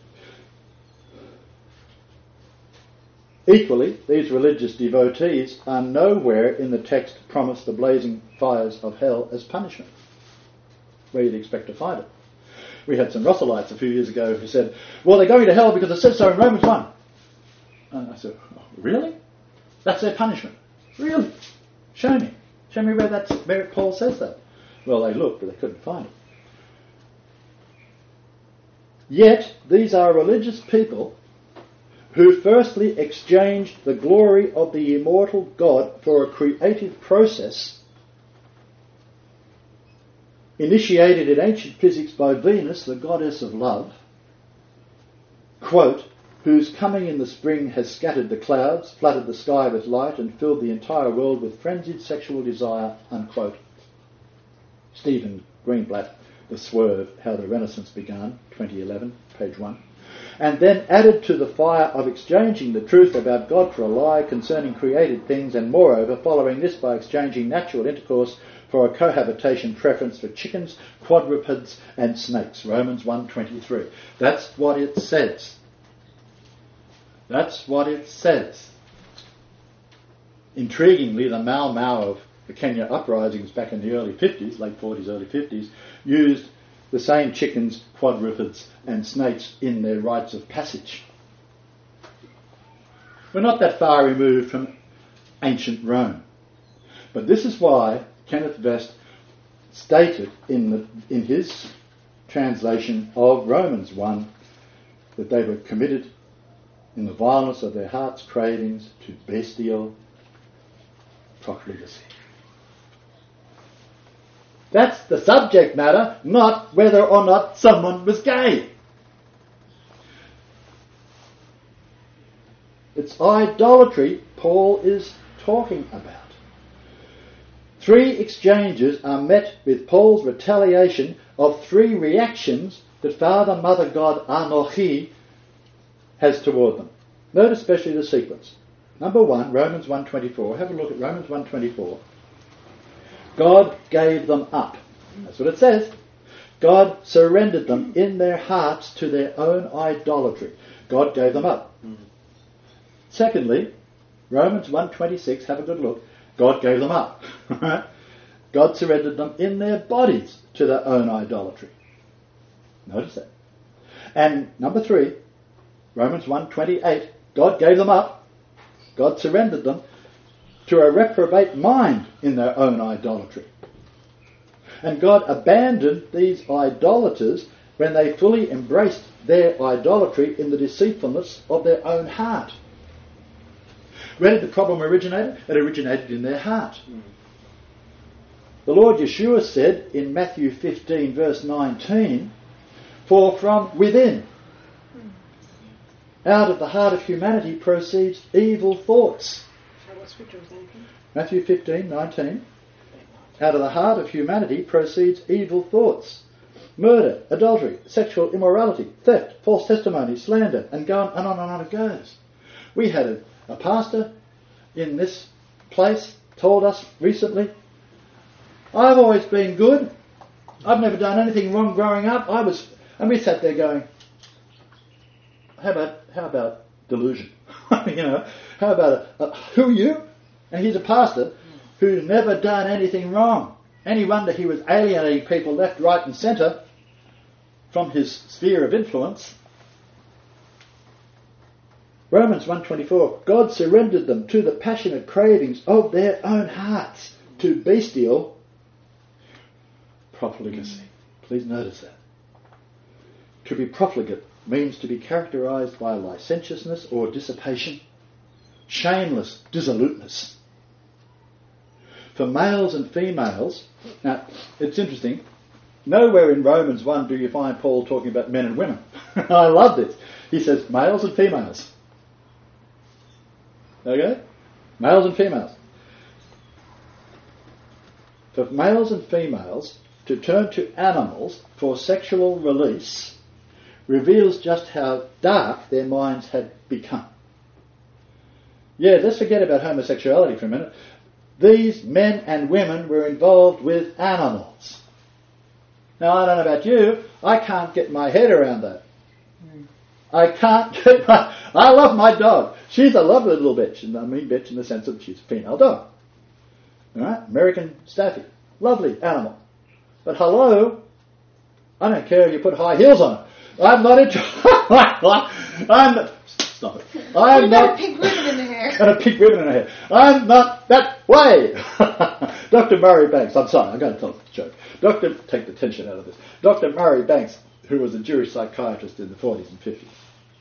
Equally, these religious devotees are nowhere in the text promised the blazing fires of hell as punishment, where you'd expect to find it. We had some Russellites a few years ago who said, well, they're going to hell because it says so in Romans one. And I said, oh, really? That's their punishment? Really? Show me. Show me where, that's, where Paul says that. Well, they looked, but they couldn't find it. Yet, these are religious people who firstly exchanged the glory of the immortal God for a creative process initiated in ancient physics by Venus, the goddess of love, quote, whose coming in the spring has scattered the clouds, flooded the sky with light, and filled the entire world with frenzied sexual desire, unquote. Stephen Greenblatt, The Swerve, How the Renaissance Began, twenty eleven, page one. And then added to the fire of exchanging the truth about God for a lie concerning created things, and moreover, following this by exchanging natural intercourse for a cohabitation preference for chickens, quadrupeds, and snakes. Romans one twenty-three. That's what it says. That's what it says. Intriguingly, the Mau Mau of the Kenya uprisings back in the early fifties, late forties, early fifties, used the same chickens, quadrupeds, and snakes in their rites of passage. We're not that far removed from ancient Rome. But this is why Kenneth Vest stated in, the, in his translation of Romans one that they were committed in the vileness of their heart's cravings to bestial profligacy. That's the subject matter, not whether or not someone was gay. It's idolatry Paul is talking about. Three exchanges are met with Paul's retaliation of three reactions that Father, Mother, God, Anochi has toward them. Note especially the sequence. Number one, Romans one twenty-four. Have a look at Romans one twenty-four. God gave them up. That's what it says. God surrendered them in their hearts to their own idolatry. God gave them up. Mm-hmm. Secondly, Romans one twenty-six, have a good look. God gave them up. God surrendered them in their bodies to their own idolatry. Notice that. And number three, Romans one twenty-eight, God gave them up. God surrendered them to a reprobate mind in their own idolatry. And God abandoned these idolaters when they fully embraced their idolatry in the deceitfulness of their own heart. Where did the problem originate? It originated in their heart. Mm. The Lord Yeshua said in Matthew fifteen verse nineteen, for from within, out of the heart of humanity proceeds evil thoughts. So what scripture was that again? Matthew fifteen nineteen. Out of the heart of humanity proceeds evil thoughts. Murder, adultery, sexual immorality, theft, false testimony, slander, and go on and on and on it goes. We had a, a pastor in this place told us recently, I've always been good. I've never done anything wrong growing up. I was, and we sat there going, how about how about delusion? you know, how about a, a, who are you? And he's a pastor who's never done anything wrong. Any wonder he was alienating people left, right, and centre from his sphere of influence. Romans one twenty-four, God surrendered them to the passionate cravings of their own hearts, to bestial profligacy. Please notice that. To be profligate means to be characterised by licentiousness or dissipation, shameless dissoluteness. For males and females, now it's interesting, nowhere in Romans one do you find Paul talking about men and women. I love this. He says males and females. Okay? Males and females. For males and females to turn to animals for sexual release reveals just how dark their minds had become. Yeah, let's forget about homosexuality for a minute. These men and women were involved with animals. Now, I don't know about you, I can't get my head around that. Mm. I can't get my... I love my dog. She's a lovely little bitch, and I mean bitch in the sense that she's a female dog. All right? American Staffy. Lovely animal. But hello, I don't care if you put high heels on it. I'm not interested. I'm not... Stop it. I'm You've not... got a pink ribbon in the hair. And a pink ribbon in her hair. I'm not that way. Doctor Murray Banks, I'm sorry, I'm going to tell the joke. Doctor, take the tension out of this. Doctor Murray Banks, who was a Jewish psychiatrist in the forties and fifties,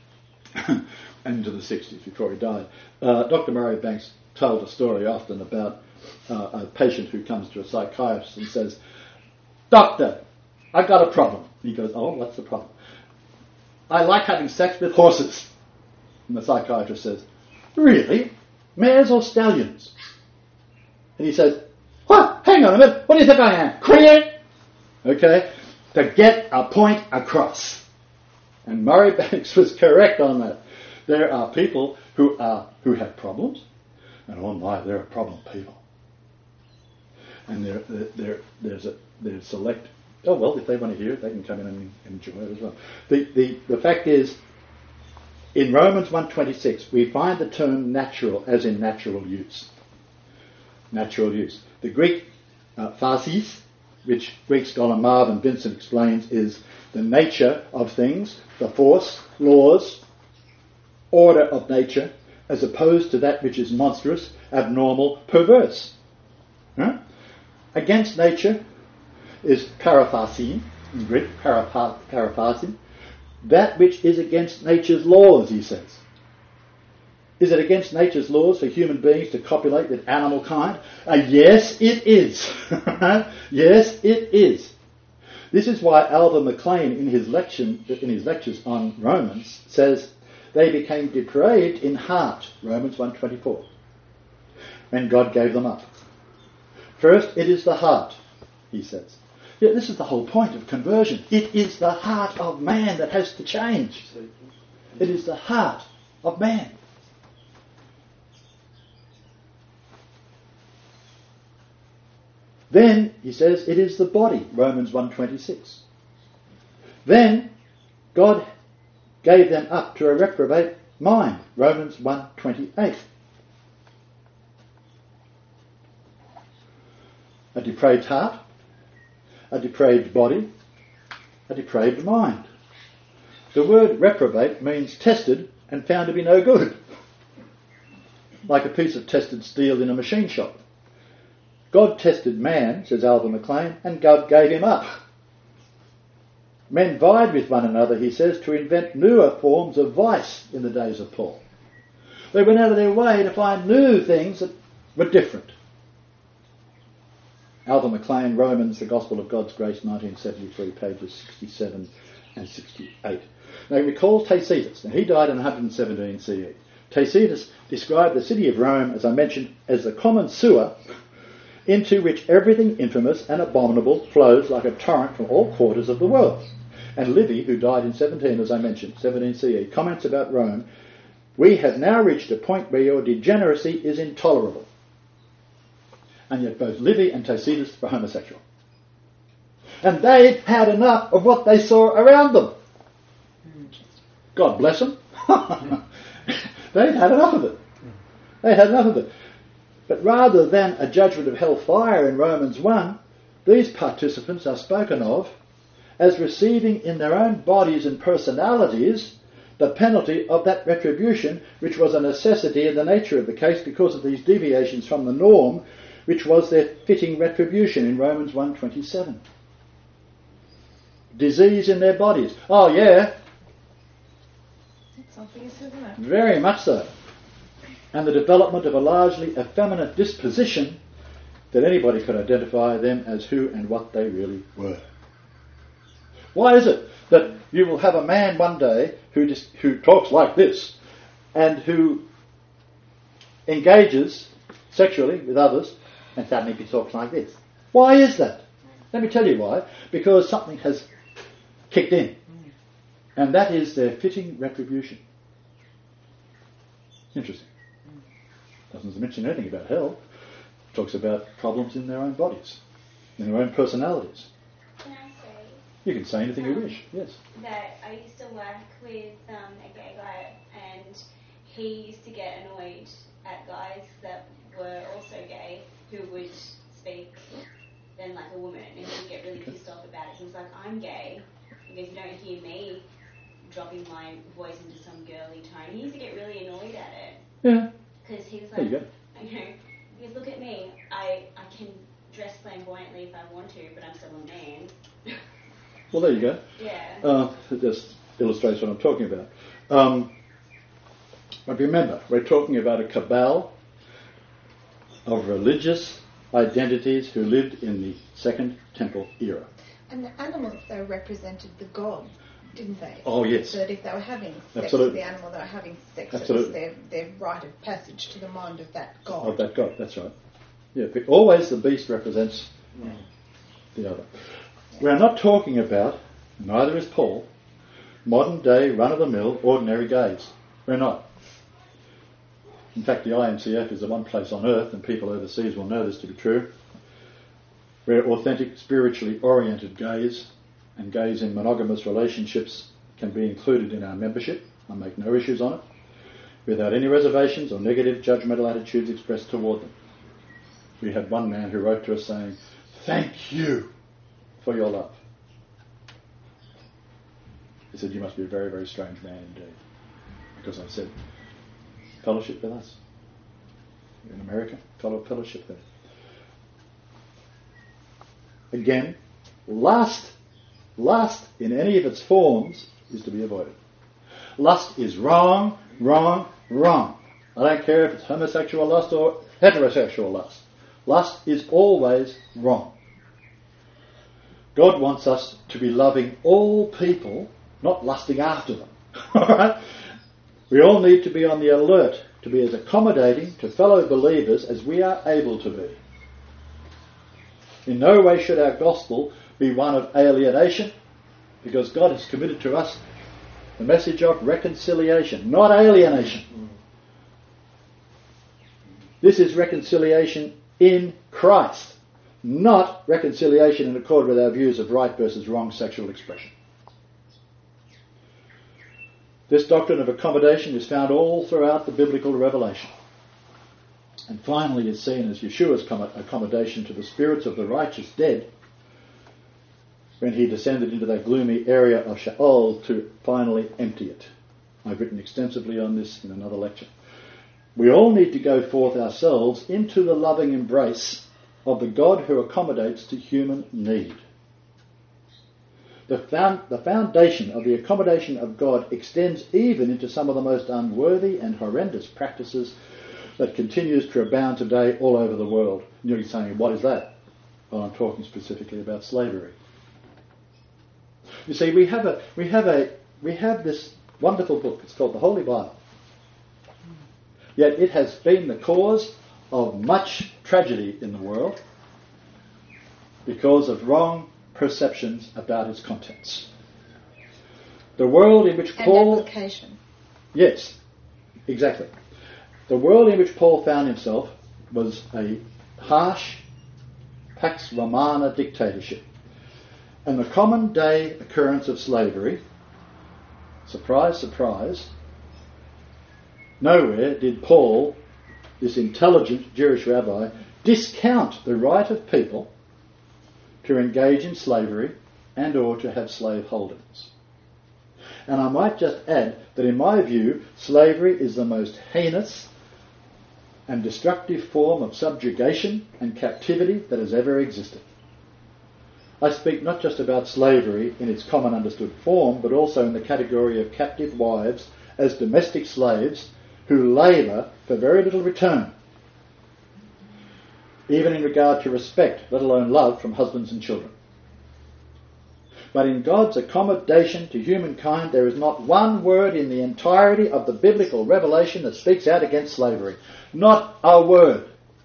and into the sixties before he died. Uh, Doctor Murray Banks told a story often about uh, a patient who comes to a psychiatrist and says, "Doctor, I got a problem." He goes, "Oh, what's the problem?" "I like having sex with horses." And the psychiatrist says, "Really? Mares or stallions?" And he says, "What? Hang on a minute. What do you think I am? Create?" Okay? To get a point across. And Murray Banks was correct on that. There are people who are who have problems, and oh my, there are problem people. And there, there, there's a there's select. Oh well, if they want to hear it, they can come in and enjoy it as well. The the the fact is, in Romans one twenty-six, we find the term natural as in natural use. Natural use. The Greek uh, phasis, which Greek scholar Marvin Vincent explains, is the nature of things, the force, laws, order of nature, as opposed to that which is monstrous, abnormal, perverse. Huh? Against nature is paraphasin, in Greek, parapha- paraphasin, that which is against nature's laws, he says. Is it against nature's laws for human beings to copulate with animal kind? Uh, yes, it is. Yes, it is. This is why Alva McLean, in his lecture, in his lectures on Romans, says they became depraved in heart, Romans one twenty-four, and God gave them up. First, it is the heart, he says. Yeah, this is the whole point of conversion. It is the heart of man that has to change. It is the heart of man. Then, he says, it is the body, Romans one twenty-six. Then, God gave them up to a reprobate mind, Romans one twenty-eight. A depraved heart, a depraved body, a depraved mind. The word reprobate means tested and found to be no good. Like a piece of tested steel in a machine shop. God tested man, says Alva McLean, and God gave him up. Men vied with one another, he says, to invent newer forms of vice in the days of Paul. They went out of their way to find new things that were different. Alva McLean, Romans, The Gospel of God's Grace, nineteen seventy-three, pages sixty-seven and sixty-eight. Now recall Tacitus. Now he died in one seventeen C E. Tacitus described the city of Rome, as I mentioned, as the common sewer into which everything infamous and abominable flows like a torrent from all quarters of the world. And Livy, who died in seventeen, as I mentioned, seventeen C E, comments about Rome, "We have now reached a point where your degeneracy is intolerable." And yet both Livy and Tacitus were homosexual. And they had enough of what they saw around them. God bless them. They'd had enough of it. They had enough of it. But rather than a judgment of hellfire in Romans one, these participants are spoken of as receiving in their own bodies and personalities the penalty of that retribution, which was a necessity in the nature of the case because of these deviations from the norm, which was their fitting retribution in Romans one twenty-seven. Disease in their bodies. Oh yeah. It's obvious, isn't it? Very much so. And the development of a largely effeminate disposition that anybody could identify them as who and what they really were. Why is it that you will have a man one day who just, who talks like this and who engages sexually with others and suddenly he talks like this? Why is that? Let me tell you why. Because something has kicked in. And that is their fitting retribution. Interesting. Doesn't mention anything about hell. Talks about problems in their own bodies, in their own personalities. Can I say? You can say anything um, you wish, yes. That I used to work with um, a gay guy, and he used to get annoyed at guys that were also gay who would speak then like a woman, and he would get really pissed off about it. He was like, "I'm gay," because you don't hear me dropping my voice into some girly tone. He used to get really annoyed at it. Yeah. Because he was There like, you go. you know, he goes, "Look at me. I, I can dress flamboyantly if I want to, but I'm still a man." Well, there you go. Yeah. Uh, it just illustrates what I'm talking about. Um, But remember, we're talking about a cabal of religious identities who lived in the Second Temple era. And the animals, though, represented the god, didn't they? Oh, yes. So that if they were having sex Absolutely. with the animal, they were having sex. Absolutely. It was their, their rite of passage to the mind of that god. Of that god, that's right. Yeah, but always the beast represents Yeah. the other. We're not talking about, neither is Paul, modern day, run-of-the-mill, ordinary gays. We're not. In fact, the I M C F is the one place on earth, and people overseas will know this to be true, where authentic, spiritually oriented gays and gays in monogamous relationships can be included in our membership. I make no issues on it, without any reservations or negative judgmental attitudes expressed toward them. We had one man who wrote to us saying, "Thank you for your love." He said, "You must be a very, very strange man indeed." Because I said, "Fellowship with us." In America, follow fellowship there. Again, lust, lust in any of its forms is to be avoided. Lust is wrong, wrong, wrong. I don't care if it's homosexual lust or heterosexual lust. Lust is always wrong. God wants us to be loving all people, not lusting after them. Alright? We all need to be on the alert to be as accommodating to fellow believers as we are able to be. In no way should our gospel be one of alienation, because God has committed to us the message of reconciliation, not alienation. This is reconciliation in Christ, not reconciliation in accord with our views of right versus wrong sexual expression. This doctrine of accommodation is found all throughout the biblical revelation. And finally is seen as Yeshua's accommodation to the spirits of the righteous dead when he descended into that gloomy area of Sheol to finally empty it. I've written extensively on this in another lecture. We all need to go forth ourselves into the loving embrace of the God who accommodates to human need. The, found, the foundation of the accommodation of God extends even into some of the most unworthy and horrendous practices that continues to abound today all over the world. And you're saying, what is that? Well, I'm talking specifically about slavery. You see, we have a we have a we have this wonderful book. It's called the Holy Bible. Yet it has been the cause of much tragedy in the world because of wrong perceptions about its contents. The world in which and Paul... application. Yes, exactly. The world in which Paul found himself was a harsh Pax Romana dictatorship. And the common day occurrence of slavery, surprise, surprise, nowhere did Paul, this intelligent Jewish rabbi, discount the right of people to engage in slavery and or to have slave holdings. And I might just add that in my view, slavery is the most heinous and destructive form of subjugation and captivity that has ever existed. I speak not just about slavery in its common understood form, but also in the category of captive wives as domestic slaves who labour for very little return, even in regard to respect, let alone love, from husbands and children. But in God's accommodation to humankind, there is not one word in the entirety of the biblical revelation that speaks out against slavery. Not a word.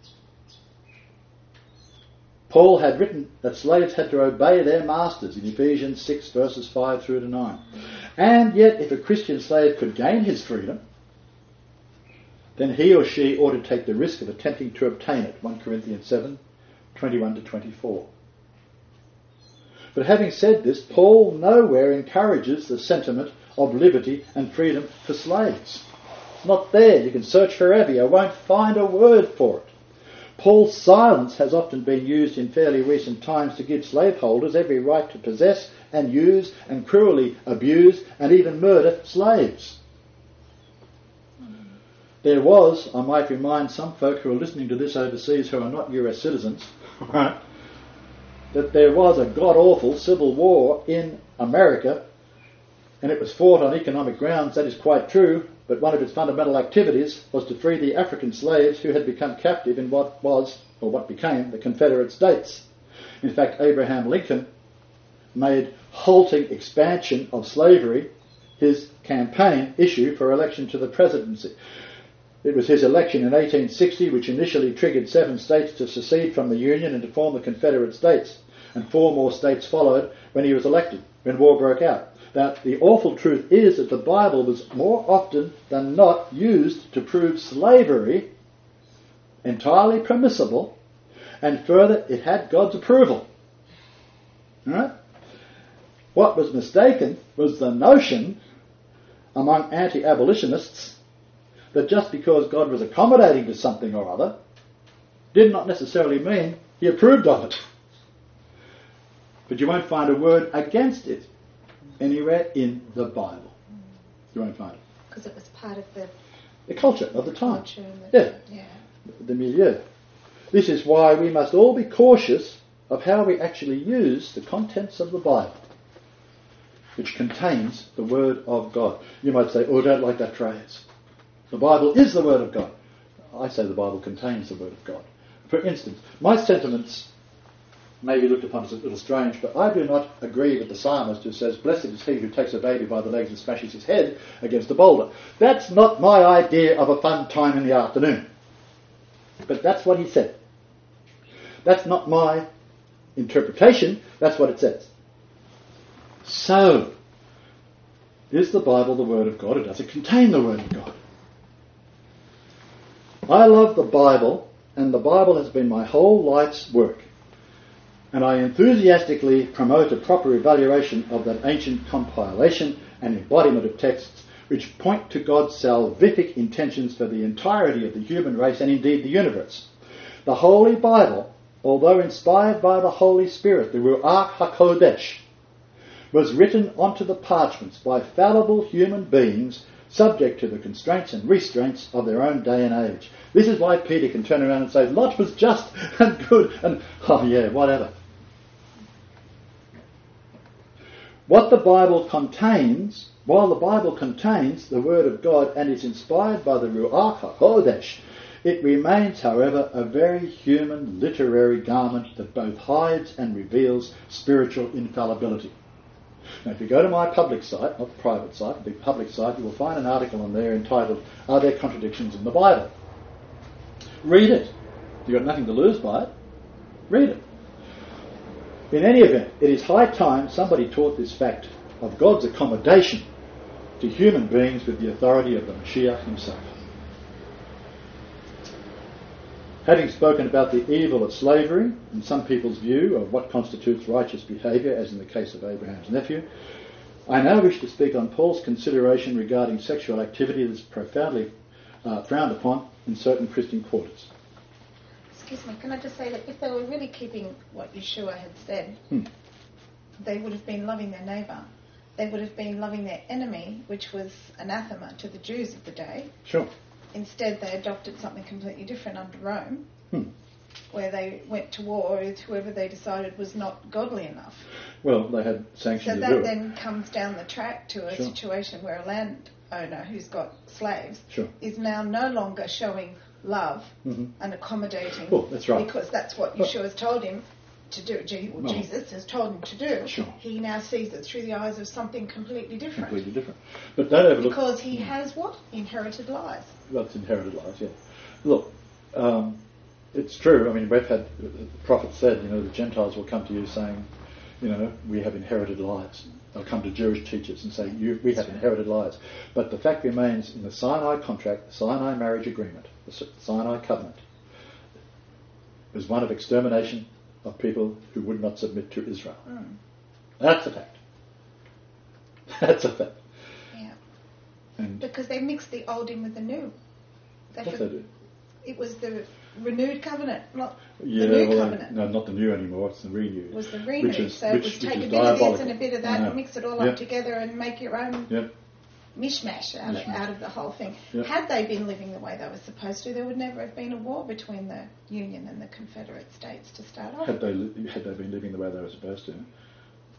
Paul had written that slaves had to obey their masters in Ephesians six verses five through to nine. And yet if a Christian slave could gain his freedom, then he or she ought to take the risk of attempting to obtain it. First Corinthians seven, twenty-one to twenty-four. But having said this, Paul nowhere encourages the sentiment of liberty and freedom for slaves. It's not there. You can search forever. You won't find a word for it. Paul's silence has often been used in fairly recent times to give slaveholders every right to possess and use and cruelly abuse and even murder slaves. There was, I might remind some folk who are listening to this overseas who are not U S citizens, right, that there was a god-awful civil war in America and it was fought on economic grounds, that is quite true, but one of its fundamental activities was to free the African slaves who had become captive in what was, or what became, the Confederate States. In fact, Abraham Lincoln made halting expansion of slavery his campaign issue for election to the presidency. It was his election in eighteen sixty which initially triggered seven states to secede from the Union and to form the Confederate States, and four more states followed when he was elected, when war broke out. Now, the awful truth is that the Bible was more often than not used to prove slavery entirely permissible, and further, it had God's approval. All right? What was mistaken was the notion among anti-abolitionists that just because God was accommodating to something or other did not necessarily mean he approved of it. But you won't find a word against it anywhere in the Bible. You won't find it. Because it was part of the, the culture of the time. culture. And the, Yeah. yeah. The milieu. This is why we must all be cautious of how we actually use the contents of the Bible, which contains the Word of God. You might say, oh, I don't like that phrase. The Bible is the Word of God. I say the Bible contains the Word of God. For instance, my sentiments may be looked upon as a little strange, but I do not agree with the psalmist who says, blessed is he who takes a baby by the legs and smashes his head against a boulder. That's not my idea of a fun time in the afternoon. But that's what he said. That's not my interpretation, that's what it says. So, is the Bible the Word of God, or does it contain the Word of God? I love the Bible, and the Bible has been my whole life's work. And I enthusiastically promote a proper evaluation of that ancient compilation and embodiment of texts which point to God's salvific intentions for the entirety of the human race and indeed the universe. The Holy Bible, although inspired by the Holy Spirit, the Ruach HaKodesh, was written onto the parchments by fallible human beings subject to the constraints and restraints of their own day and age. This is why Peter can turn around and say, Lot was just and good and, oh yeah, whatever. What the Bible contains, while the Bible contains the Word of God and is inspired by the Ruach HaKodesh, it remains, however, a very human literary garment that both hides and reveals spiritual infallibility. Now, if you go to my public site, not the private site, the public site, you will find an article on there entitled, Are There Contradictions in the Bible? Read it. You've got nothing to lose by it. Read it. In any event, it is high time somebody taught this fact of God's accommodation to human beings with the authority of the Mashiach himself. Having spoken about the evil of slavery and some people's view of what constitutes righteous behaviour, as in the case of Abraham's nephew, I now wish to speak on Paul's consideration regarding sexual activity that is profoundly uh, frowned upon in certain Christian quarters. Excuse me, can I just say that if they were really keeping what Yeshua had said, Hmm. they would have been loving their neighbour. They would have been loving their enemy, which was anathema to the Jews of the day. Sure. Instead, they adopted something completely different under Rome, Hmm. where they went to war with whoever they decided was not godly enough. Well, they had So sanctioned to that do it. then comes down the track to a Sure. situation where a landowner who's got slaves Sure. is now no longer showing love Mhm. and accommodating. Oh, that's right. Because that's what Yeshua has told him to do. Je- or Well, Jesus has told him to do. Sure. He now sees it through the eyes of something completely different. Completely different. But don't overlook... Because he has what? Inherited lies. That's inherited lies, yeah. Look, um, it's true. I mean, we've had, the prophet said, you know, the Gentiles will come to you saying, you know, we have inherited lives. They'll come to Jewish teachers and say, you, we have inherited lives. But the fact remains, in the Sinai contract, the Sinai marriage agreement, the Sinai covenant, was one of extermination of people who would not submit to Israel. Mm. That's a fact. That's a fact. Yeah. And Because they mixed the old in with the new. They what for- they do. It was the renewed covenant, not Yeah, the new well, covenant. no, not the new anymore. It's the renewed. It was the renewed. Which is, so which, it was which take is a bit of this diabolical. and a bit of I that know. and mix it all Yep. up together and make your own Yep. mishmash out, Mishmash. Of, out of the whole thing. Yep. Had they been living the way they were supposed to, there would never have been a war between the Union and the Confederate States to start off. Had they li- had they been living the way they were supposed to,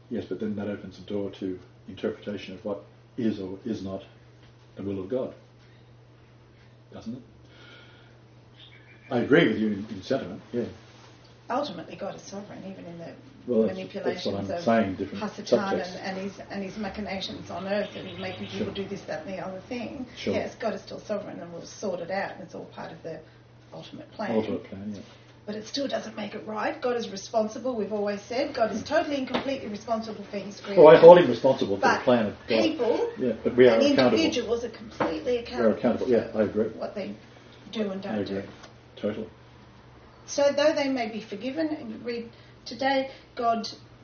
Yes, but then that opens the door to interpretation of what is or is not the will of God, doesn't it? I agree with you in, in sentiment, yeah. Ultimately, God is sovereign, even in the Well, that's, manipulations that's what I'm of saying, different Hasatan subjects. and, and his and his machinations on earth, and making people Sure. do this, that, and the other thing. Sure. Yes, God is still sovereign, and we'll sort it out, and it's all part of the ultimate plan. Ultimate plan, yeah. But it still doesn't make it right. God is responsible. We've always said God is totally and completely responsible for His creation. Oh, I hold him responsible for but the plan of God. people Yeah, but we are and accountable. individuals are completely accountable. We're accountable. Yeah, I agree. For what they do and I don't agree. do. Totally. So though they may be forgiven, and you read today, God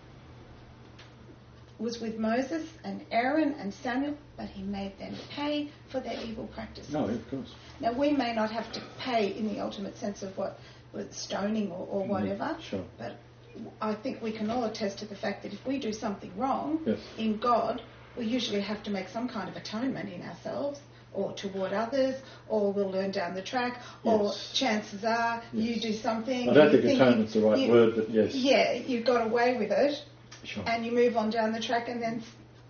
was with Moses and Aaron and Samuel, but He made them pay for their evil practices. No, of course. Now we may not have to pay in the ultimate sense of what with stoning or, or whatever, Sure. but I think we can all attest to the fact that if we do something wrong Yes. in God, we usually have to make some kind of atonement in ourselves or toward others, or we'll learn down the track, or Yes. chances are you Yes. do something. I don't and you think think atonement's the right you- word, but yes. Yeah, you got away with it, Sure. and you move on down the track, and then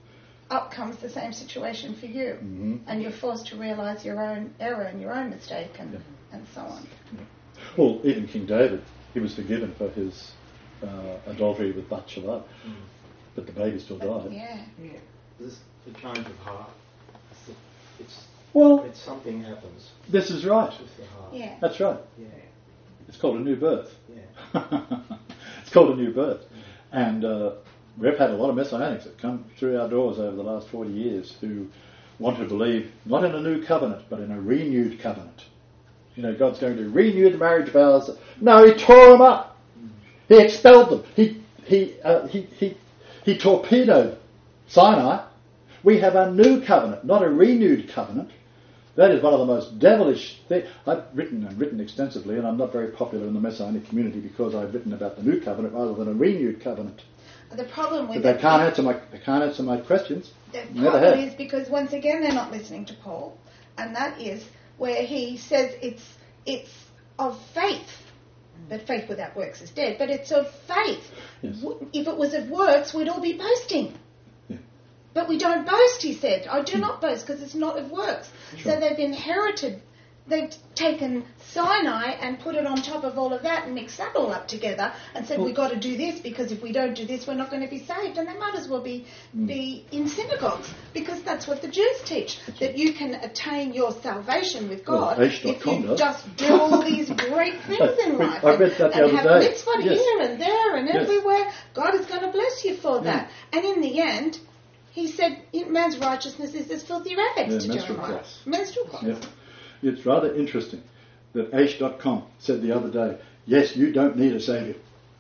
up comes the same situation for you, Mm-hmm. and you're forced to realise your own error and your own mistake, and, Yeah. and so on. Well, even King David, he was forgiven for his uh, adultery with Bathsheba, Mm. but the baby still died. Yeah. Yeah. This the change of heart. It's, the, it's Well, it's something happens this is right. with the heart. Yeah. That's right. Yeah. It's called a new birth. Yeah. It's called a new birth. And uh, we've had a lot of Messianics that come through our doors over the last forty years who want to believe not in a new covenant, but in a renewed covenant. You know, God's going to renew the marriage vows. No, He tore them up. He expelled them. He he uh, he he he torpedoed Sinai. We have a new covenant, not a renewed covenant. That is one of the most devilish things. I've written and written extensively, and I'm not very popular in the Messianic community because I've written about the new covenant rather than a renewed covenant. The problem with But they it can't is- answer my they can't answer my questions. The Never problem have. is because once again they're not listening to Paul, and that is where he says it's it's of faith. That faith without works is dead, but it's of faith. Yes. W- If it was of works, we'd all be boasting. Yeah. But we don't boast, he said. I do not boast because it's not of works. Sure. So they've inherited, they've taken Sinai and put it on top of all of that and mixed that all up together and said Well- we've got to do this because if we don't do this, we're not going to be saved. And they might as well be, Mm. be in synagogues because that's what the Jews teach, that you can attain your salvation with God Well, H dot if com you does. just do all these great things in We- life. I read and, that the and other have day. mitzvah Yes. here and there and Yes. everywhere. God is going to bless you for Yeah. that. And in the end, he said, man's righteousness is as filthy rags Yeah, to menstrual Jeremiah. cloths. Menstrual cloths. Yeah. It's rather interesting that H dot com said the other day, yes, you don't need a saviour.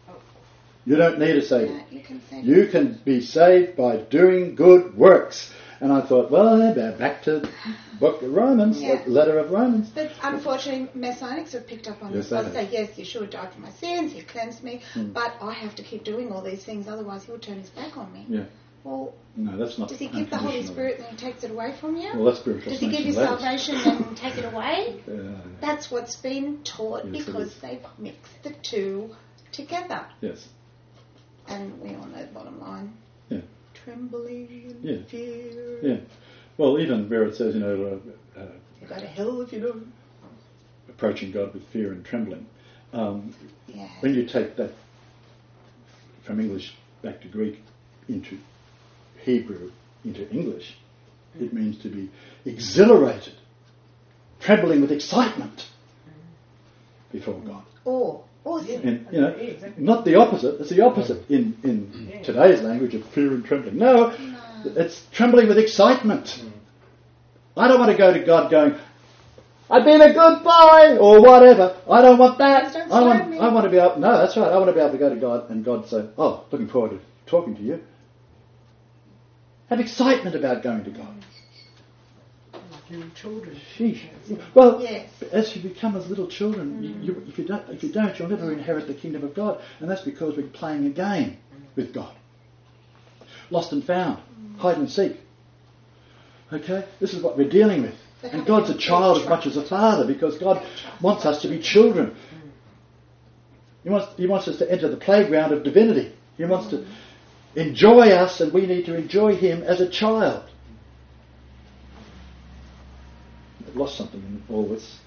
You don't need a saviour. Yeah, you can say You can be saved by doing good works. And I thought, well, they're back to book of Romans, Yeah. the letter of Romans. But unfortunately, Messianics have picked up on Yes, this. they They'll have. say, yes, Yeshua died for my sins, he cleansed me, Hmm. but I have to keep doing all these things, otherwise he'll turn his back on me. Yeah. Well, No, that's not does he give the Holy unconditional. Spirit and he takes it away from you? Well, that's spiritual Does he give you sanctions, that is. salvation and take it away? Uh, That's what's been taught Yes, it because is. they've mixed the two together. yes. And we all know the bottom line. Yeah. Trembling and Yeah. fear. Yeah. Well, even where it says, you know, uh, uh, You go to hell if you don't. approaching God with fear and trembling. Um, Yeah. when you take that from English back to Greek into Hebrew into English, it means to be exhilarated, trembling with excitement before God. Or, awesome. And, you know, Yeah, exactly. not the opposite. It's the opposite in, in Yeah. today's language of fear and trembling. No, No. it's trembling with excitement. I don't want to go to God going, I've been a good boy or whatever. I don't want that. Please don't I want, slap me. I want to be able, no, that's right. I want to be able to go to God and God say, oh, looking forward to talking to you. Have excitement about going to God. Like your children. Sheesh. Well, Yes. as you become as little children, you, you, if, you don't, if you don't, you'll never inherit the kingdom of God. And that's because we're playing a game with God. Lost and found. Hide and seek. Okay? This is what we're dealing with. But And how God's can a we child as trust? much as a father because God wants us to be children. He wants, he wants us to enter the playground of divinity. He wants to... enjoy us and we need to enjoy him as a child. I've lost something in all this.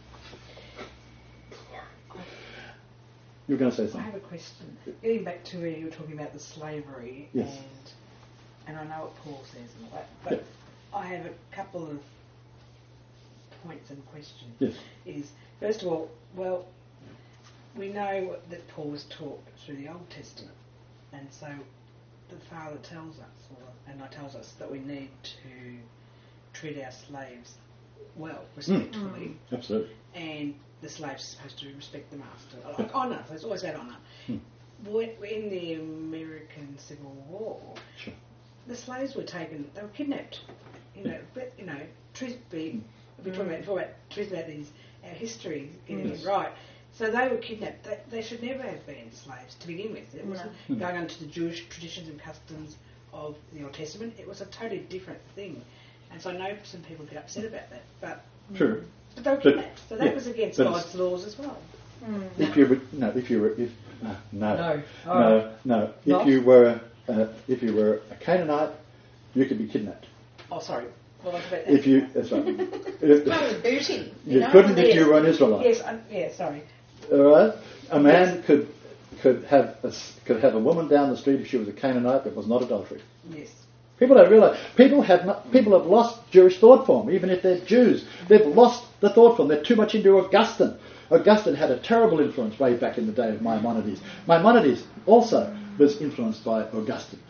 You were going to say I something? have a question. Getting back to where you were talking about the slavery, Yes. and and I know what Paul says and all that, but Yeah. I have a couple of points and questions. Yes. Is first of all, well, we know that Paul was taught through the Old Testament, and so the Father tells us, or, and I tells us that we need to treat our slaves well, respectfully, Mm. Absolutely. and the slaves are supposed to respect the master. Like honour, there's always about honour. Mm. When, in the American Civil War, Sure. the slaves were taken, they were kidnapped. You know, but, you know, truth be, we're talking about, talking about truth about these, our history, getting Yes. it right. So they were kidnapped. They, they should never have been slaves to begin with. It wasn't No. going on to the Jewish traditions and customs of the Old Testament. It was a totally different thing. And so I know some people get upset about that, but, True. but they were But- kidnapped. So that yeah, was against but God's laws as well. If you were no, if you were if uh, no No. no Oh. no, Not? if you were uh, if you were a Canaanite, you could be kidnapped. Oh, sorry. Well, that's about that. If you that's right. It's kind of booty. You know? couldn't if Yes. you were an Israelite. Yes, um, yeah, sorry. All right. A man could could have a, s- could have a woman down the street if she was a Canaanite. That was not adultery. Yes. People don't realise. People have not, people have lost Jewish thought form. Even if they're Jews, they've lost the thought form. They're too much into Augustine. Augustine had a terrible influence way back in the day of Maimonides. Maimonides also was influenced by Augustine.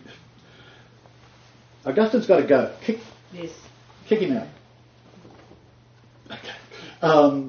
Augustine's got to go. Kick, Yes. kick him out. Okay. Um,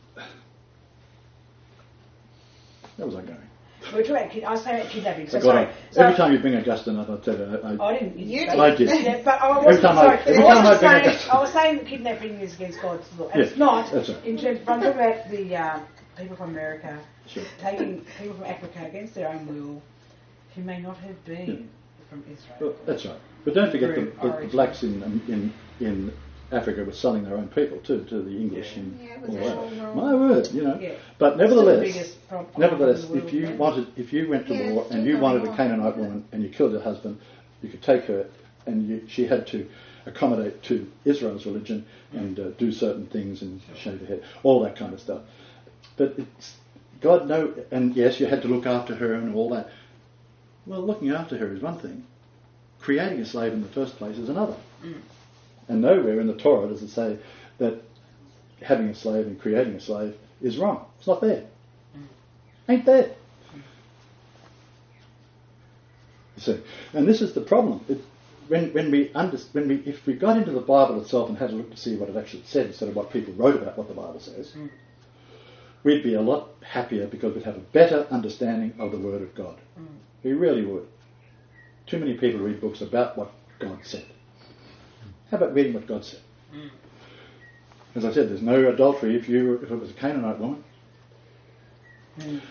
where was I going? We're talking about kid- I was saying about kidnapping. So I got sorry. it. So Every time you bring Augustine up, I tell you, I, I, I didn't. You but- did. I did. Yeah, but I Every wasn't time I- sorry. every I time I wasn't bring saying. Augustine. I was saying that kidnapping is against God's law. And Yes, it's not. that's right. In terms, I'm talking about the uh, people from America Sure. taking people from Africa against their own will, who may not have been from Israel. Well, that's right. But don't forget the, Through the, the origin. blacks in um, in in Africa were selling their own people too, to the English Yeah. and Yeah, it was all all that. wrong. My word, you know. Yeah. But It's the nevertheless, biggest problem nevertheless, in the if world you now. wanted, if you went to Yeah, war it's and still you wanted going a on. Canaanite woman and you killed her husband, you could take her and you, she had to accommodate to Israel's religion and uh, do certain things and shave her head, all that kind of stuff. But it's, God no, and yes, you had to look after her and all that. Well, looking after her is one thing. Creating a slave in the first place is another. Mm. And nowhere in the Torah does it say that having a slave and creating a slave is wrong. It's not there. Mm. Ain't there. You see, and this is the problem. It, when when we under, when we if we got into the Bible itself and had a look to see what it actually said instead of what people wrote about what the Bible says, Mm. we'd be a lot happier because we'd have a better understanding of the Word of God. Mm. We really would. Too many people read books about what God said. How about reading what God said? Mm. As I said, there's no adultery if you if it was a Canaanite woman. Mm.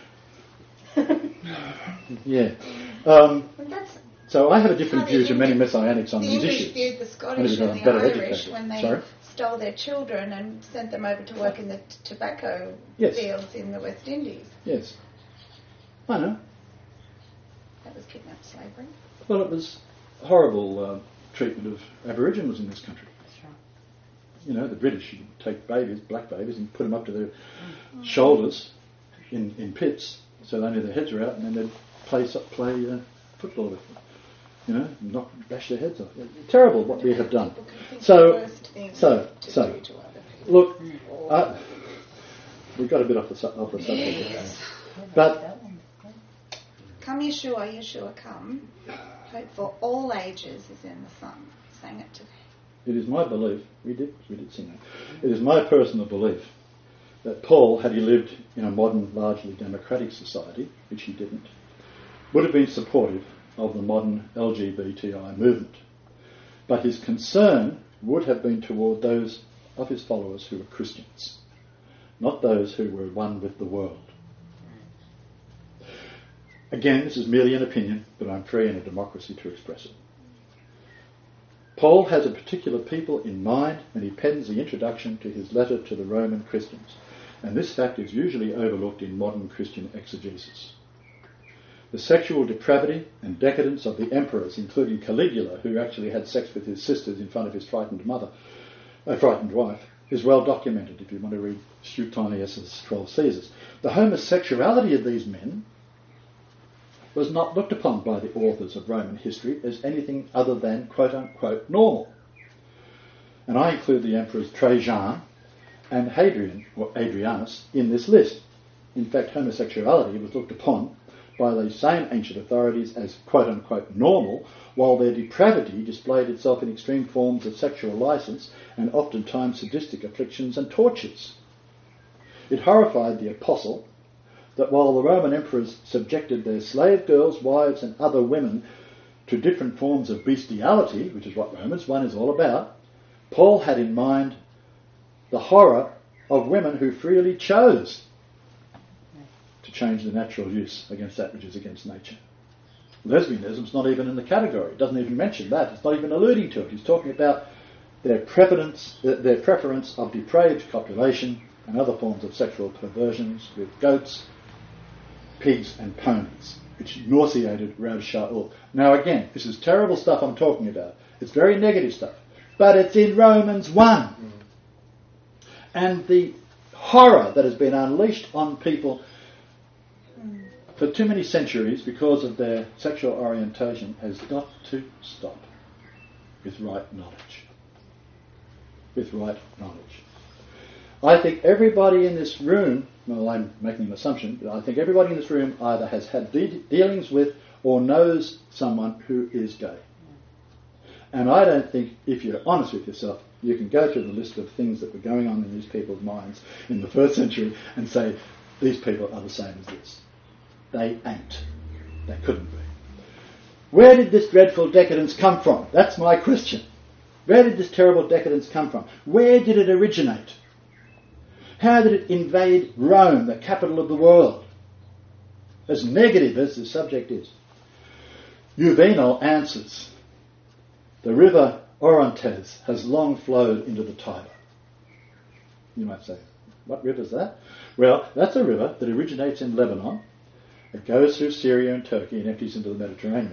Yeah. Um, But that's so I have a different how the view to many English- messianics on the these English issues. viewed the Only Scottish because and I'm the better Irish educated. when they Sorry? stole their children and sent them over to work in the t- tobacco Yes. fields in the West Indies. Yes. I know. That was kidnapped slavery. Well, it was horrible uh, treatment of Aboriginals in this country. That's right. You know, the British would take babies, black babies, and put them up to their shoulders in, in pits, so only their heads were out, and then they'd play so- play uh, football with them. You know, knock, bash their heads off. Terrible what we have done. People can think So- the worst things so- to so, do to other people. Look, uh, we got a bit off the, su- off the subject. Yes. But Come Yeshua, Yeshua come. Hope for all ages is in the sun. Sang it today. it is my belief, we did, we did sing that, it is my personal belief that Paul, had he lived in a modern, largely democratic society, which he didn't, would have been supportive of the modern L G B T I movement. But his concern would have been toward those of his followers who were Christians, not those who were one with the world. Again, this is merely an opinion, but I'm free in a democracy to express it. Paul has a particular people in mind when he pens the introduction to his letter to the Roman Christians, and this fact is usually overlooked in modern Christian exegesis. The sexual depravity and decadence of the emperors, including Caligula, who actually had sex with his sisters in front of his frightened mother, a frightened wife, is well documented if you want to read Suetonius's Twelve Caesars. The homosexuality of these men was not looked upon by the authors of Roman history as anything other than quote-unquote normal. And I include the emperors Trajan and Hadrian, or Adrianus, in this list. In fact, homosexuality was looked upon by the same ancient authorities as quote-unquote normal, while their depravity displayed itself in extreme forms of sexual license and oftentimes sadistic afflictions and tortures. It horrified the apostle that while the Roman emperors subjected their slave girls, wives and other women to different forms of bestiality, which is what Romans one is all about, Paul had in mind the horror of women who freely chose to change the natural use against that which is against nature. Lesbianism's not even in the category. It doesn't even mention that. It's not even alluding to it. He's talking about their preference, their preference of depraved copulation and other forms of sexual perversions with goats, pigs and ponies, which nauseated Rav Shaul. Now again, this is terrible stuff I'm talking about. It's very negative stuff. But it's in Romans one. Mm. And the horror that has been unleashed on people for too many centuries because of their sexual orientation has got to stop with right knowledge. With right knowledge. I think everybody in this room, well, I'm making an assumption, but I think everybody in this room either has had de- dealings with or knows someone who is gay. And I don't think, if you're honest with yourself, you can go through the list of things that were going on in these people's minds in the first century and say, these people are the same as this. They ain't. They couldn't be. Where did this dreadful decadence come from? That's my question. Where did this terrible decadence come from? Where did it originate? How did it invade Rome, the capital of the world? As negative as the subject is. Juvenal answers, the river Orontes has long flowed into the Tiber. You might say, what river is that? Well, that's a river that originates in Lebanon. It goes through Syria and Turkey and empties into the Mediterranean.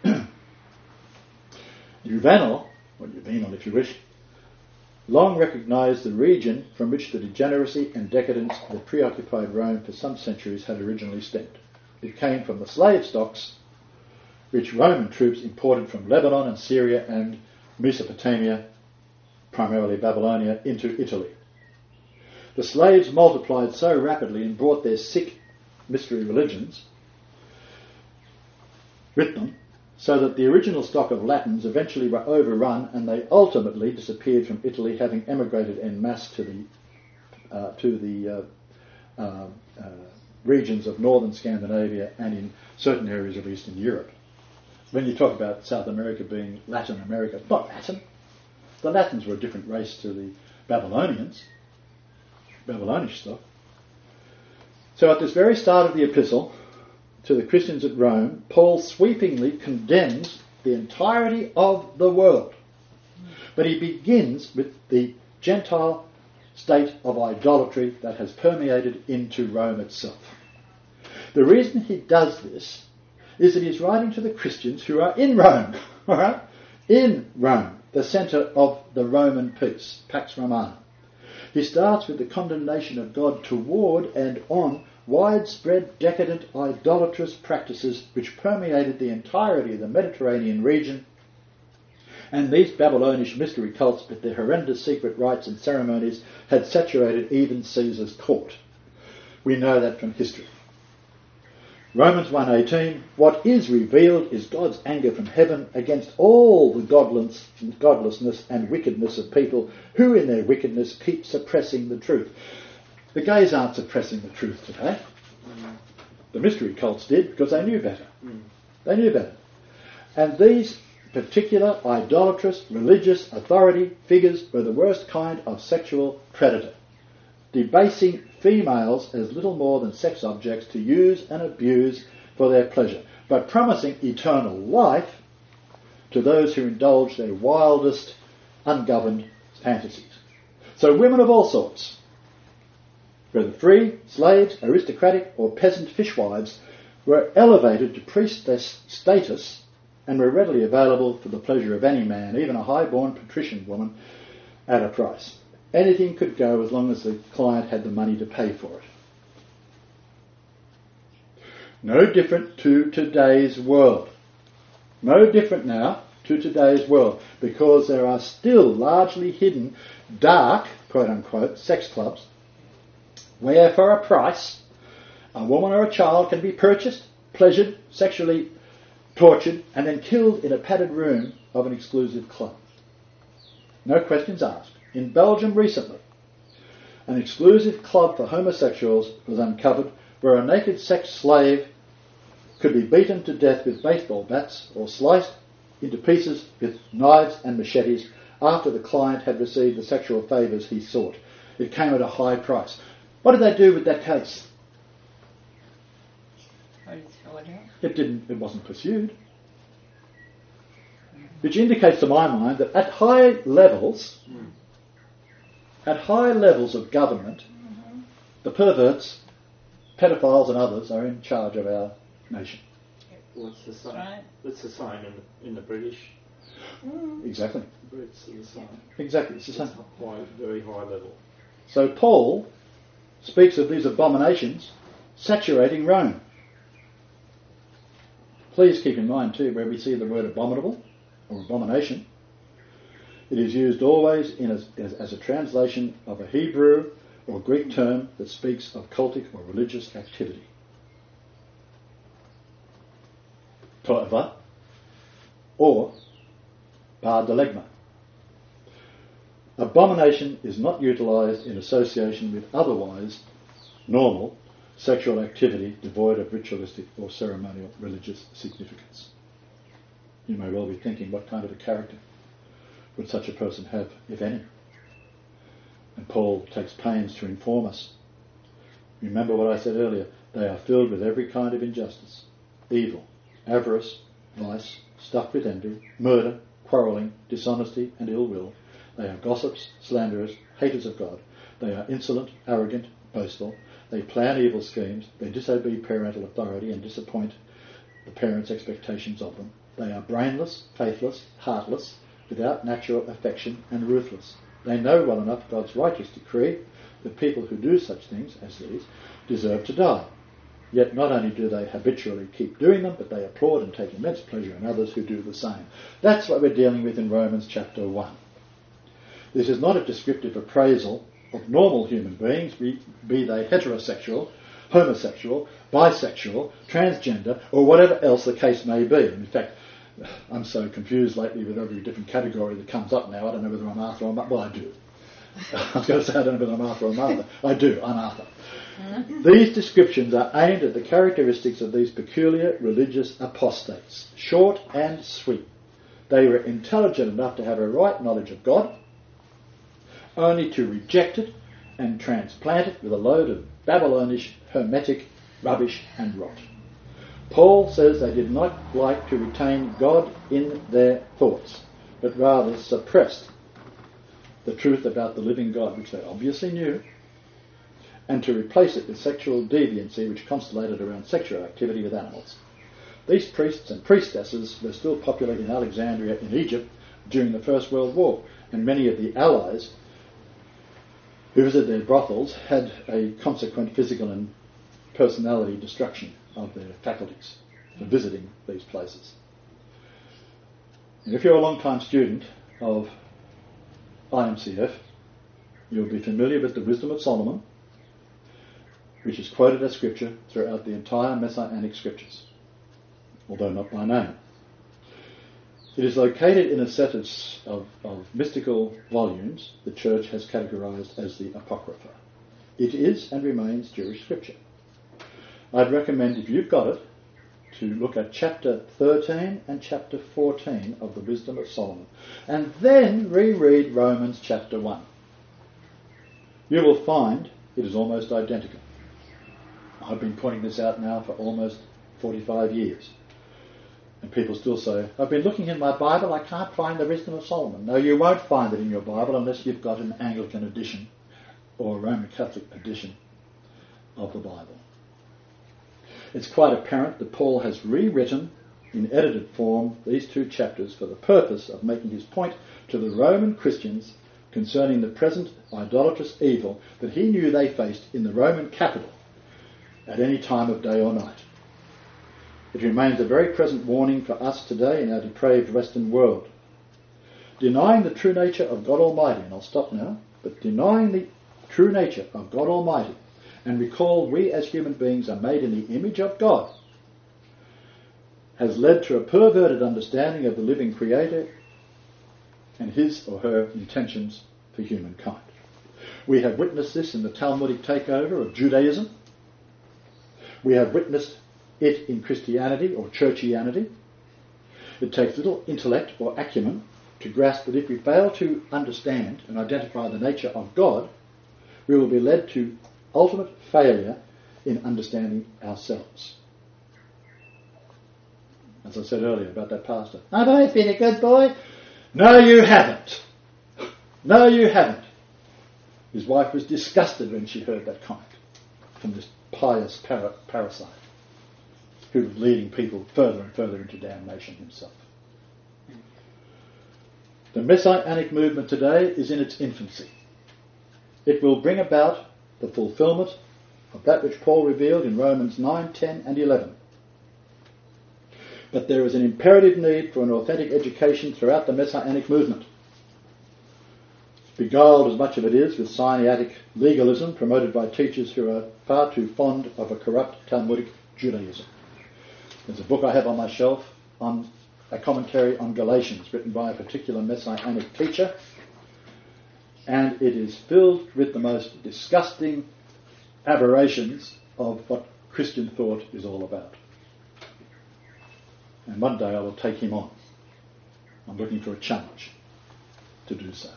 Juvenal, or Juvenal if you wish, long recognised the region from which the degeneracy and decadence that preoccupied Rome for some centuries had originally stemmed. It came from the slave stocks which Roman troops imported from Lebanon and Syria and Mesopotamia, primarily Babylonia, into Italy. The slaves multiplied so rapidly and brought their sick mystery religions with them, so that the original stock of Latins eventually were overrun and they ultimately disappeared from Italy, having emigrated en masse to the uh, to the uh, uh, uh, regions of northern Scandinavia and in certain areas of Eastern Europe. When you talk about South America being Latin America, it's not Latin. The Latins were a different race to the Babylonians, Babylonish stock. So at this very start of the epistle to the Christians at Rome, Paul sweepingly condemns the entirety of the world. But he begins with the Gentile state of idolatry that has permeated into Rome itself. The reason he does this is that he's writing to the Christians who are in Rome, all right? In Rome, the centre of the Roman peace, Pax Romana. He starts with the condemnation of God toward and on widespread, decadent, idolatrous practices which permeated the entirety of the Mediterranean region, and these Babylonish mystery cults with their horrendous secret rites and ceremonies had saturated even Caesar's court. We know that from history. Romans one eighteen, what is revealed is God's anger from heaven against all the godless, godlessness and wickedness of people who in their wickedness keep suppressing the truth. The gays aren't suppressing the truth today. Mm. The mystery cults did because they knew better. Mm. They knew better. And these particular idolatrous religious authority figures were the worst kind of sexual predator, debasing females as little more than sex objects to use and abuse for their pleasure, but promising eternal life to those who indulge their wildest, ungoverned fantasies. So women of all sorts, whether free, slaves, aristocratic or peasant fishwives, were elevated to priestess status and were readily available for the pleasure of any man, even a high-born patrician woman, at a price. Anything could go as long as the client had the money to pay for it. No different to today's world. No different now to today's world, because there are still largely hidden, dark, quote-unquote, sex clubs, where for a price a woman or a child can be purchased, pleasured, sexually tortured, and then killed in a padded room of an exclusive club. No questions asked. In Belgium recently, an exclusive club for homosexuals was uncovered where a naked sex slave could be beaten to death with baseball bats or sliced into pieces with knives and machetes after the client had received the sexual favours he sought. It came at a high price. What did they do with that case? It didn't. It wasn't pursued. Which indicates to my mind that at high levels, mm. at high levels of government, mm-hmm. the perverts, pedophiles and others are in charge of our nation. What's the same? Right. That's the same in the, in the British. Mm. Exactly. The Brits are the same. Exactly, it's the same. It's high, very high level. So Paul speaks of these abominations saturating Rome. Please keep in mind too, where we see the word abominable or abomination, it is used always in a, as, as a translation of a Hebrew or Greek term that speaks of cultic or religious activity. To'ava or bar delegma. Abomination is not utilised in association with otherwise normal sexual activity devoid of ritualistic or ceremonial religious significance. You may well be thinking, what kind of a character would such a person have, if any? And Paul takes pains to inform us. Remember what I said earlier, they are filled with every kind of injustice, evil, avarice, vice, stuffed with envy, murder, quarrelling, dishonesty and ill will. They are gossips, slanderers, haters of God. They are insolent, arrogant, boastful. They plan evil schemes. They disobey parental authority and disappoint the parents' expectations of them. They are brainless, faithless, heartless, without natural affection and ruthless. They know well enough God's righteous decree that people who do such things as these deserve to die. Yet not only do they habitually keep doing them, but they applaud and take immense pleasure in others who do the same. That's what we're dealing with in Romans chapter one. This is not a descriptive appraisal of normal human beings, be, be they heterosexual, homosexual, bisexual, transgender, or whatever else the case may be. In fact, I'm so confused lately with every different category that comes up now. I don't know whether I'm Arthur or Martha. Well, I do. I was going to say I don't know whether I'm Arthur or Martha. I do. I'm Arthur. Mm-hmm. These descriptions are aimed at the characteristics of these peculiar religious apostates, short and sweet. They were intelligent enough to have a right knowledge of God, only to reject it and transplant it with a load of Babylonish, hermetic rubbish and rot. Paul says they did not like to retain God in their thoughts, but rather suppressed the truth about the living God, which they obviously knew, and to replace it with sexual deviancy, which constellated around sexual activity with animals. These priests and priestesses were still popular in Alexandria in Egypt during the First World War, and many of the allies who visited their brothels had a consequent physical and personality destruction of their faculties for visiting these places. And if you're a long-time student of I M C F, you'll be familiar with the Wisdom of Solomon, which is quoted as scripture throughout the entire Messianic scriptures, although not by name. It is located in a set of, of, of mystical volumes the Church has categorized as the Apocrypha. It is and remains Jewish scripture. I'd recommend, if you've got it, to look at chapter thirteen and chapter fourteen of the Wisdom of Solomon, and then reread Romans chapter one. You will find it is almost identical. I've been pointing this out now for almost forty-five years. And people still say, I've been looking in my Bible, I can't find the Wisdom of Solomon. No, you won't find it in your Bible unless you've got an Anglican edition or a Roman Catholic edition of the Bible. It's quite apparent that Paul has rewritten in edited form these two chapters for the purpose of making his point to the Roman Christians concerning the present idolatrous evil that he knew they faced in the Roman capital at any time of day or night. It remains a very present warning for us today in our depraved Western world. Denying the true nature of God Almighty, and I'll stop now, but denying the true nature of God Almighty, and recall we as human beings are made in the image of God, has led to a perverted understanding of the living Creator and his or her intentions for humankind. We have witnessed this in the Talmudic takeover of Judaism. We have witnessed it in Christianity or churchianity. It takes little intellect or acumen to grasp that if we fail to understand and identify the nature of God, we will be led to ultimate failure in understanding ourselves. As I said earlier about that pastor, I've always been a good boy. No, you haven't. No, you haven't. His wife was disgusted when she heard that comment from this pious para- parasite who was leading people further and further into damnation himself. The Messianic movement today is in its infancy. It will bring about the fulfilment of that which Paul revealed in Romans nine, ten and eleven. But there is an imperative need for an authentic education throughout the Messianic movement, beguiled as much of it is with Sinaitic legalism promoted by teachers who are far too fond of a corrupt Talmudic Judaism. There's a book I have on my shelf on a commentary on Galatians written by a particular Messianic teacher, and it is filled with the most disgusting aberrations of what Christian thought is all about. And one day I will take him on. I'm looking for a challenge to do so.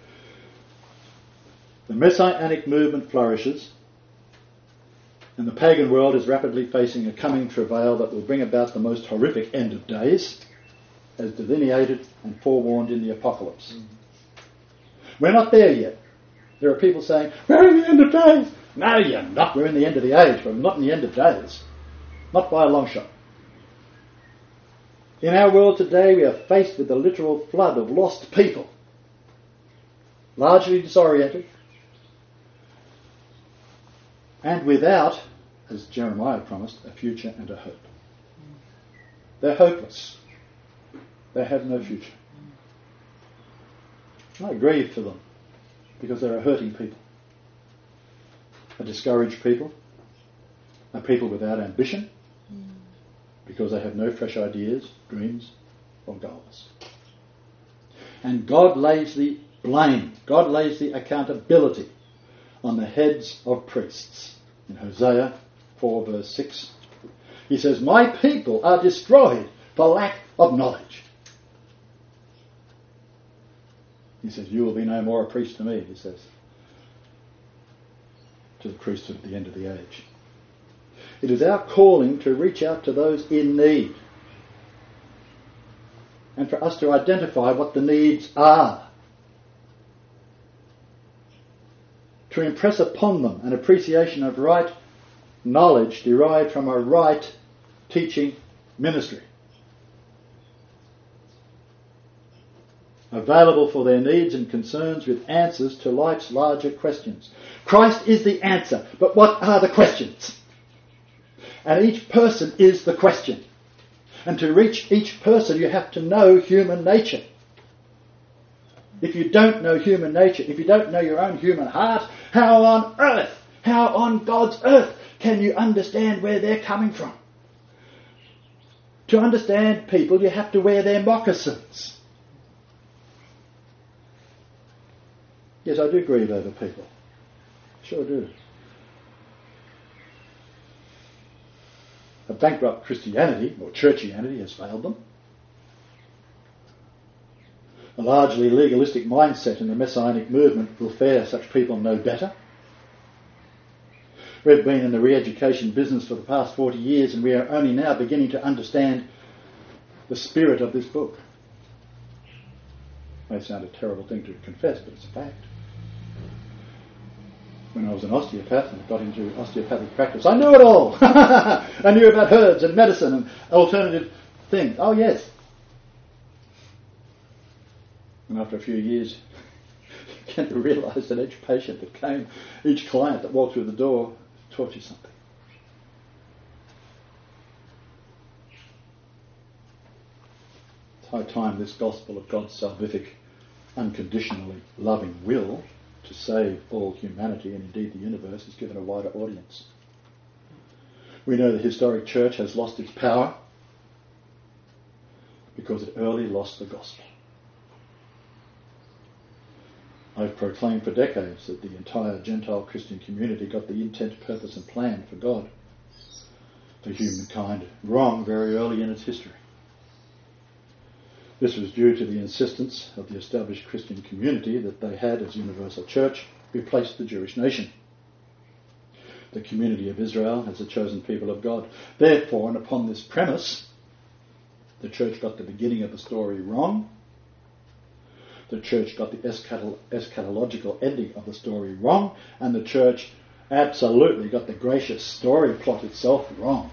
The Messianic movement flourishes, and the pagan world is rapidly facing a coming travail that will bring about the most horrific end of days, as delineated and forewarned in the Apocalypse. Mm. We're not there yet. There are people saying, we're in the end of days. No, you're not. We're in the end of the age, but we're not in the end of days. Not by a long shot. In our world today, we are faced with a literal flood of lost people, largely disoriented, and without, as Jeremiah promised, a future and a hope. They're hopeless. They have no future. I grieve for them because they're a hurting people, a discouraged people, a people without ambition because they have no fresh ideas, dreams or goals. And God lays the blame, God lays the accountability on the heads of priests. In Hosea four verse six, he says, my people are destroyed for lack of knowledge. He says, you will be no more a priest to me, he says, to the priesthood at the end of the age. It is our calling to reach out to those in need and for us to identify what the needs are, to impress upon them an appreciation of right knowledge derived from a right teaching ministry, available for their needs and concerns with answers to life's larger questions. Christ is the answer, but what are the questions? And each person is the question. And to reach each person, you have to know human nature. If you don't know human nature, if you don't know your own human heart, how on earth, how on God's earth can you understand where they're coming from? To understand people, you have to wear their moccasins. Yes, I do grieve over people. Sure do. A bankrupt Christianity, or churchianity, has failed them. A largely legalistic mindset in the Messianic movement will fare such people no better. We've been in the re-education business for the past forty years, and we are only now beginning to understand the spirit of this book. It may sound a terrible thing to confess, but it's a fact. when I was an osteopath and got into osteopathic practice. I knew it all. I knew about herbs and medicine and alternative things. Oh, yes. And after a few years, you came to realise that each patient that came, each client that walked through the door taught you something. It's high time this gospel of God's salvific, unconditionally loving will to save all humanity and indeed the universe is given a wider audience. We know the historic church has lost its power because it early lost the gospel. I've proclaimed for decades that the entire Gentile Christian community got the intent, purpose and plan for God, for humankind, wrong very early in its history. This was due to the insistence of the established Christian community that they had, as universal church, replaced the Jewish nation. The community of Israel as the chosen people of God. Therefore, and upon this premise, the church got the beginning of the story wrong. The church got the eschatal- eschatological ending of the story wrong. And the church absolutely got the gracious story plot itself wrong.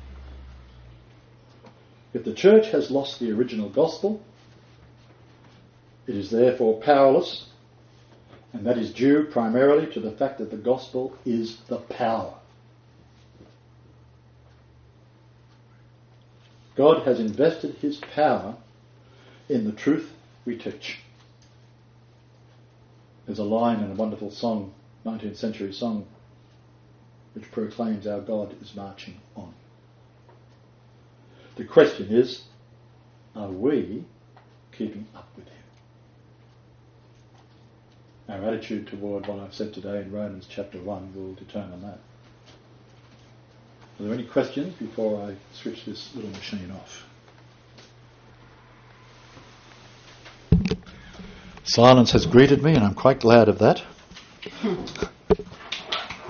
If the church has lost the original gospel, it is therefore powerless, and that is due primarily to the fact that the gospel is the power. God has invested his power in the truth we teach. There's a line in a wonderful song, nineteenth century song, which proclaims our God is marching on. The question is, are we keeping up with him? Our attitude toward what I've said today in Romans chapter one will determine that. Are there any questions before I switch this little machine off? Silence has greeted me and I'm quite glad of that.